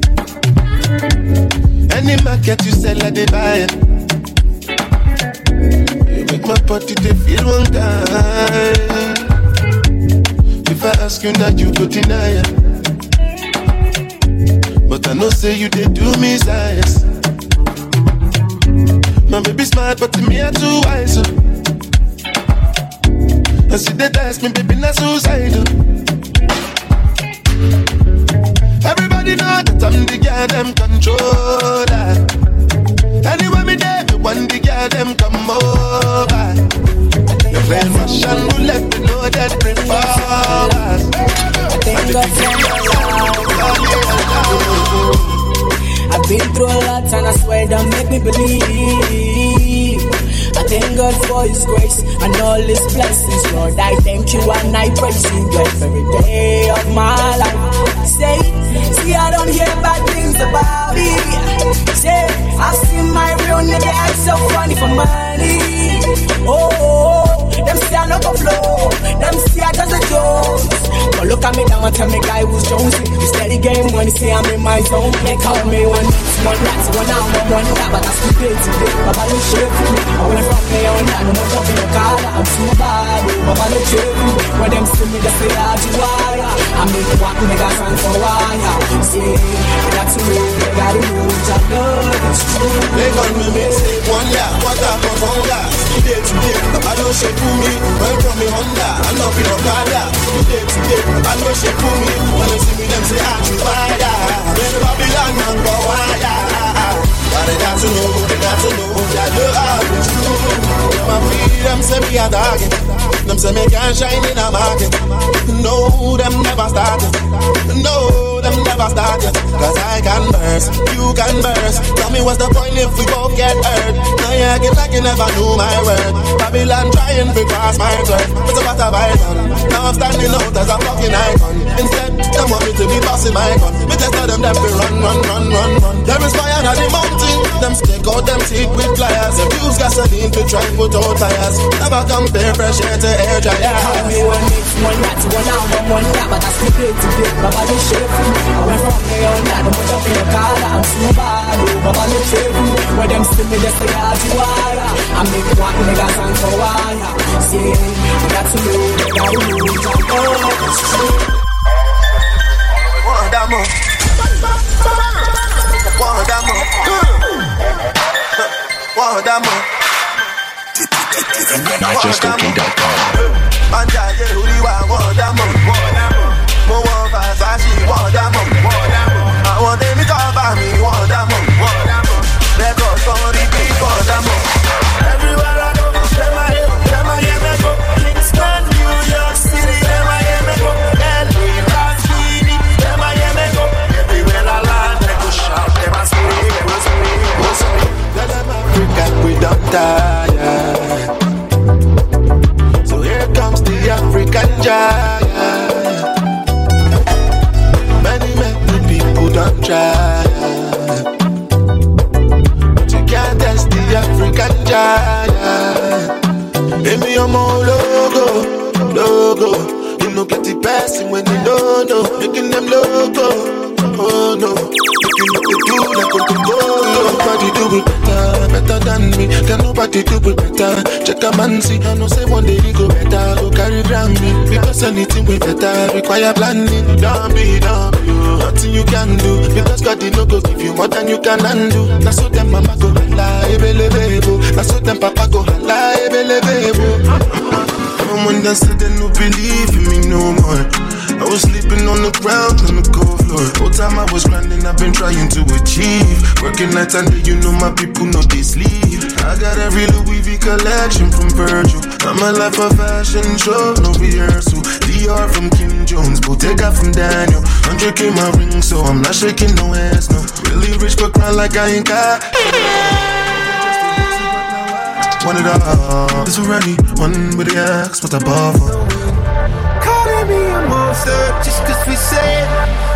Any market you sell, I they buy it. You make my body they feel one time. If I ask you now, you go deny it. But I know say you they do me size. My baby smart, but to me I too wise. And see they dance me, baby, not suicidal. Everybody know that I'm the girl them controller. Anyway me there, me want the girl them come over. You play Russian roulette, you know that bring forward. I think I've been through a lot and I swear don't make me believe. I thank God for His grace and all His blessings, Lord. I thank You and I praise You every day of my life. Say, see I don't hear bad things about me. Say, I see my real nigga act so funny for money. Oh, oh, oh. Them say I no go flow. Them say I just a joke. But look at me now and tell me guy who's Jonesy. You steady game money, say I'm in my zone. They call me one mix, one rats, one out, one that, but that's the day today. Baba no shake for me. I wanna from me on that, no more talking no car. I'm too bad. Baba no shake for me. When them see me, they say I do wire. I make what nigga stand for wire. See, that's me, they got to move. I know it's true. They got me mistake one year, what up for Honda. Day to day, Baba no shake for me. When from me Honda, I love you Okada. Day to day, Baba no shake for me. When they see me, them say I do wire. When Babylon man go wire. say me can't shine in a market. No, them never started. No, them never started. Cause I can burst, you can burst. Tell me what's the point if we both get hurt? Now you get like you never knew my word. Babylon trying to cross my turf. It's about a bison. Now I'm standing out as a fucking icon. Instead, they want me to be bossing my gun. Me just tell them them to run, run, run, run, run. There is fire on the mountain. Them stick out them teeth with pliers. Them use gasoline to try and put out fires. Never compare fresh air to air dryer. Yeah, me one mix, one that, one out, one one that. But I still play to get Baba the shape. I went from there on that. I'm up in the car. I'm so bad. Baba the shape. Where them still me, they say I do wire. I make one nigga song for wire. See, you got to know, you got to know. Oh, it's true. One damo. One damo. One damo. Not just okay dot com. Manja ye uri wa one damo. Mo want Versace one damo. I want them to cover me one damo. Records on repeat one damo. Everywhere I go, them I hear, them I hear me go. Kingston, New York City, them I hear me go. L A, Las Vegas, them I hear me go. Everywhere I land, they go shout, them I scream, them I scream, them I scream. Tell them Africa, we don't tire. So here comes the African giant. Many, many people don't try. Can't test the African giant. Baby, I'm all logo, logo. You know, get the passing when you know, no. Making them logo, oh no. Looking up the do like a go. Nobody do it better, better than me. Can nobody do it better? Check a man, see. I know say one day he go better. Go carry Grammy. Because anything we better require planning. Don't be, don't be. Nothing you can do. Because God did not go give you more than you can undo. That's what them mama go holla, ebelebebo. That's what them papa go holla, ebelebebo. And when they said they no believe in me no more, I was sleeping on the ground on the cold floor. Whole time I was grinding, I've been trying to achieve. Working night and day, you know my people know they sleep. I got every Louis V collection from Virgil. I'm a life of fashion show, no rehearsal. D R from Kim Jones, Bottega from Daniel. one hundred K my ring, so I'm not shaking no hands, no. Really rich but cry like I ain't got. One it all, it's already one with the axe, what I bought for. Calling me a monster just cause we say it.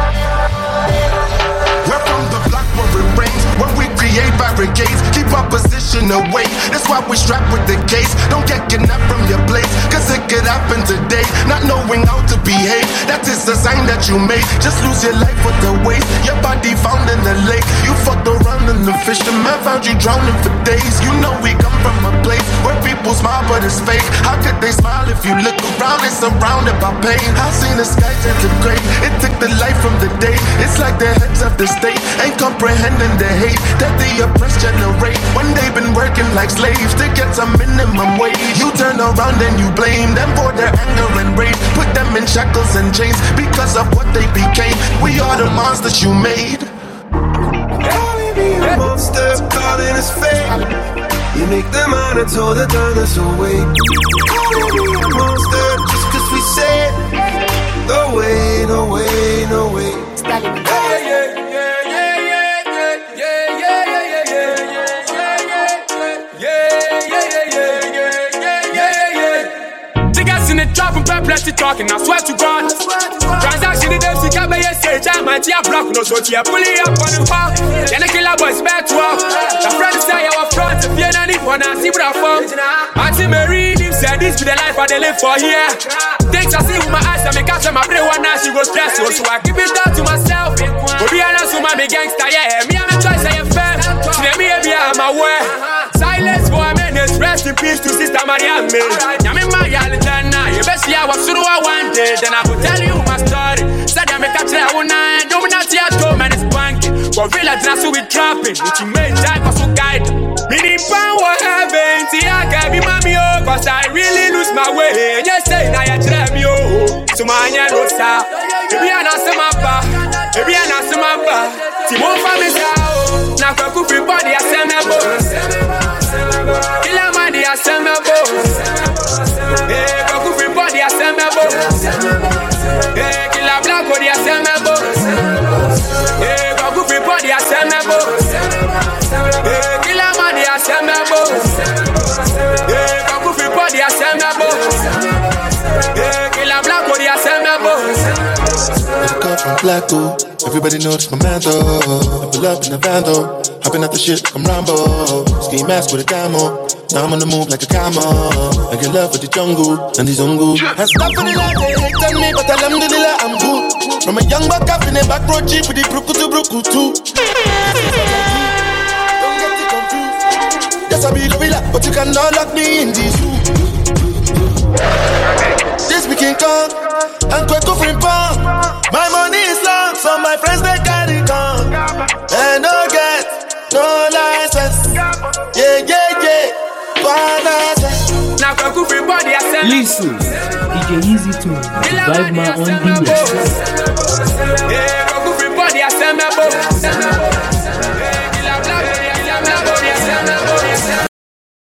We're from the block where it rains, where we create barricades, keep our position away. That's why we strap with the case. Don't get kidnapped from your place, cause it could happen today. Not knowing how to behave, that is the sign that you made. Just lose your life with the waste, your body found in the lake. You fucked around in the fisherman found you drowning for days. You know we come from a place where people smile but it's fake. How could they smile if you look around? They're surrounded by pain. I've seen the sky turn to gray, it took the life from the day. It's like the heads of the state ain't comprehending the hate that the oppressed generate. When they've been working like slaves to get some minimum wage, you turn around and you blame them for their anger and rage. Put them in shackles and chains because of what they became. We are the monsters you made. Calling me a monster, calling us fake. You make them out and told the turn us away. Calling me a monster just cause we say it. No way, no way, no way. Hey, yeah, yeah, yeah, yeah, yeah, yeah, yeah, yeah, yeah, yeah, yeah, yeah, yeah, yeah. Niggas in the trap and plenty talking, I swear to God. Transaction in them, see, can't be a stage. I'm a tear block, no, so tear, pulling up on the park. Then the killer boys back to up. The friends say our front, if you don't need one, I see what I found. Auntie Mary, Lim said this be the life I they live for here. Things I see with my eyes, I make catch my brain one night, she goes stressful. So I keep it down to myself. But be honest with my big gangster, yeah. Me, I'm a choice, I am fam. She let me, baby, I'm aware. Silence for a minute, rest in peace to Sister Maria. I'm in my Yalitana. You best see I was through I wanted. Then I will tell you my story. Said I make a try one night. No, not yet, home and it's banking. But village, that's who we trapping. Which you made time for some guide. Meaning power heaven. See, I can't be mommy, oh. Cause I really lose my way. And you say, now you try me, oh. So my yellow star. Maybe I'm not some mapper. Maybe I'm not some mapper. Timon family, oh. Now, I could be body, I send my boss. Kill a man, I send my boss. Yeah, I could be from black too. Everybody knows my man though. I pull up in the van though. Hopping out the shit like I'm Rambo. Ski mask with a camo. Now I'm on the move like a camel. I get love for the jungle and the zungu. And stuff for the life, they hate on me, but alhamdulillah, I'm good. From a young buck up in the back road jeep with the bruku to bruku too. Don't get it confused. Yes, I be the villa, but you cannot lock me in this zoo. This be King Kong, and quick for him pong. My money is long, so my friends they carry gun. And no get, no license. Yeah, yeah, yeah. Now go free body, I said. Listen, D J Easy to Vibe Man on the mix. Yeah, go free body, I said.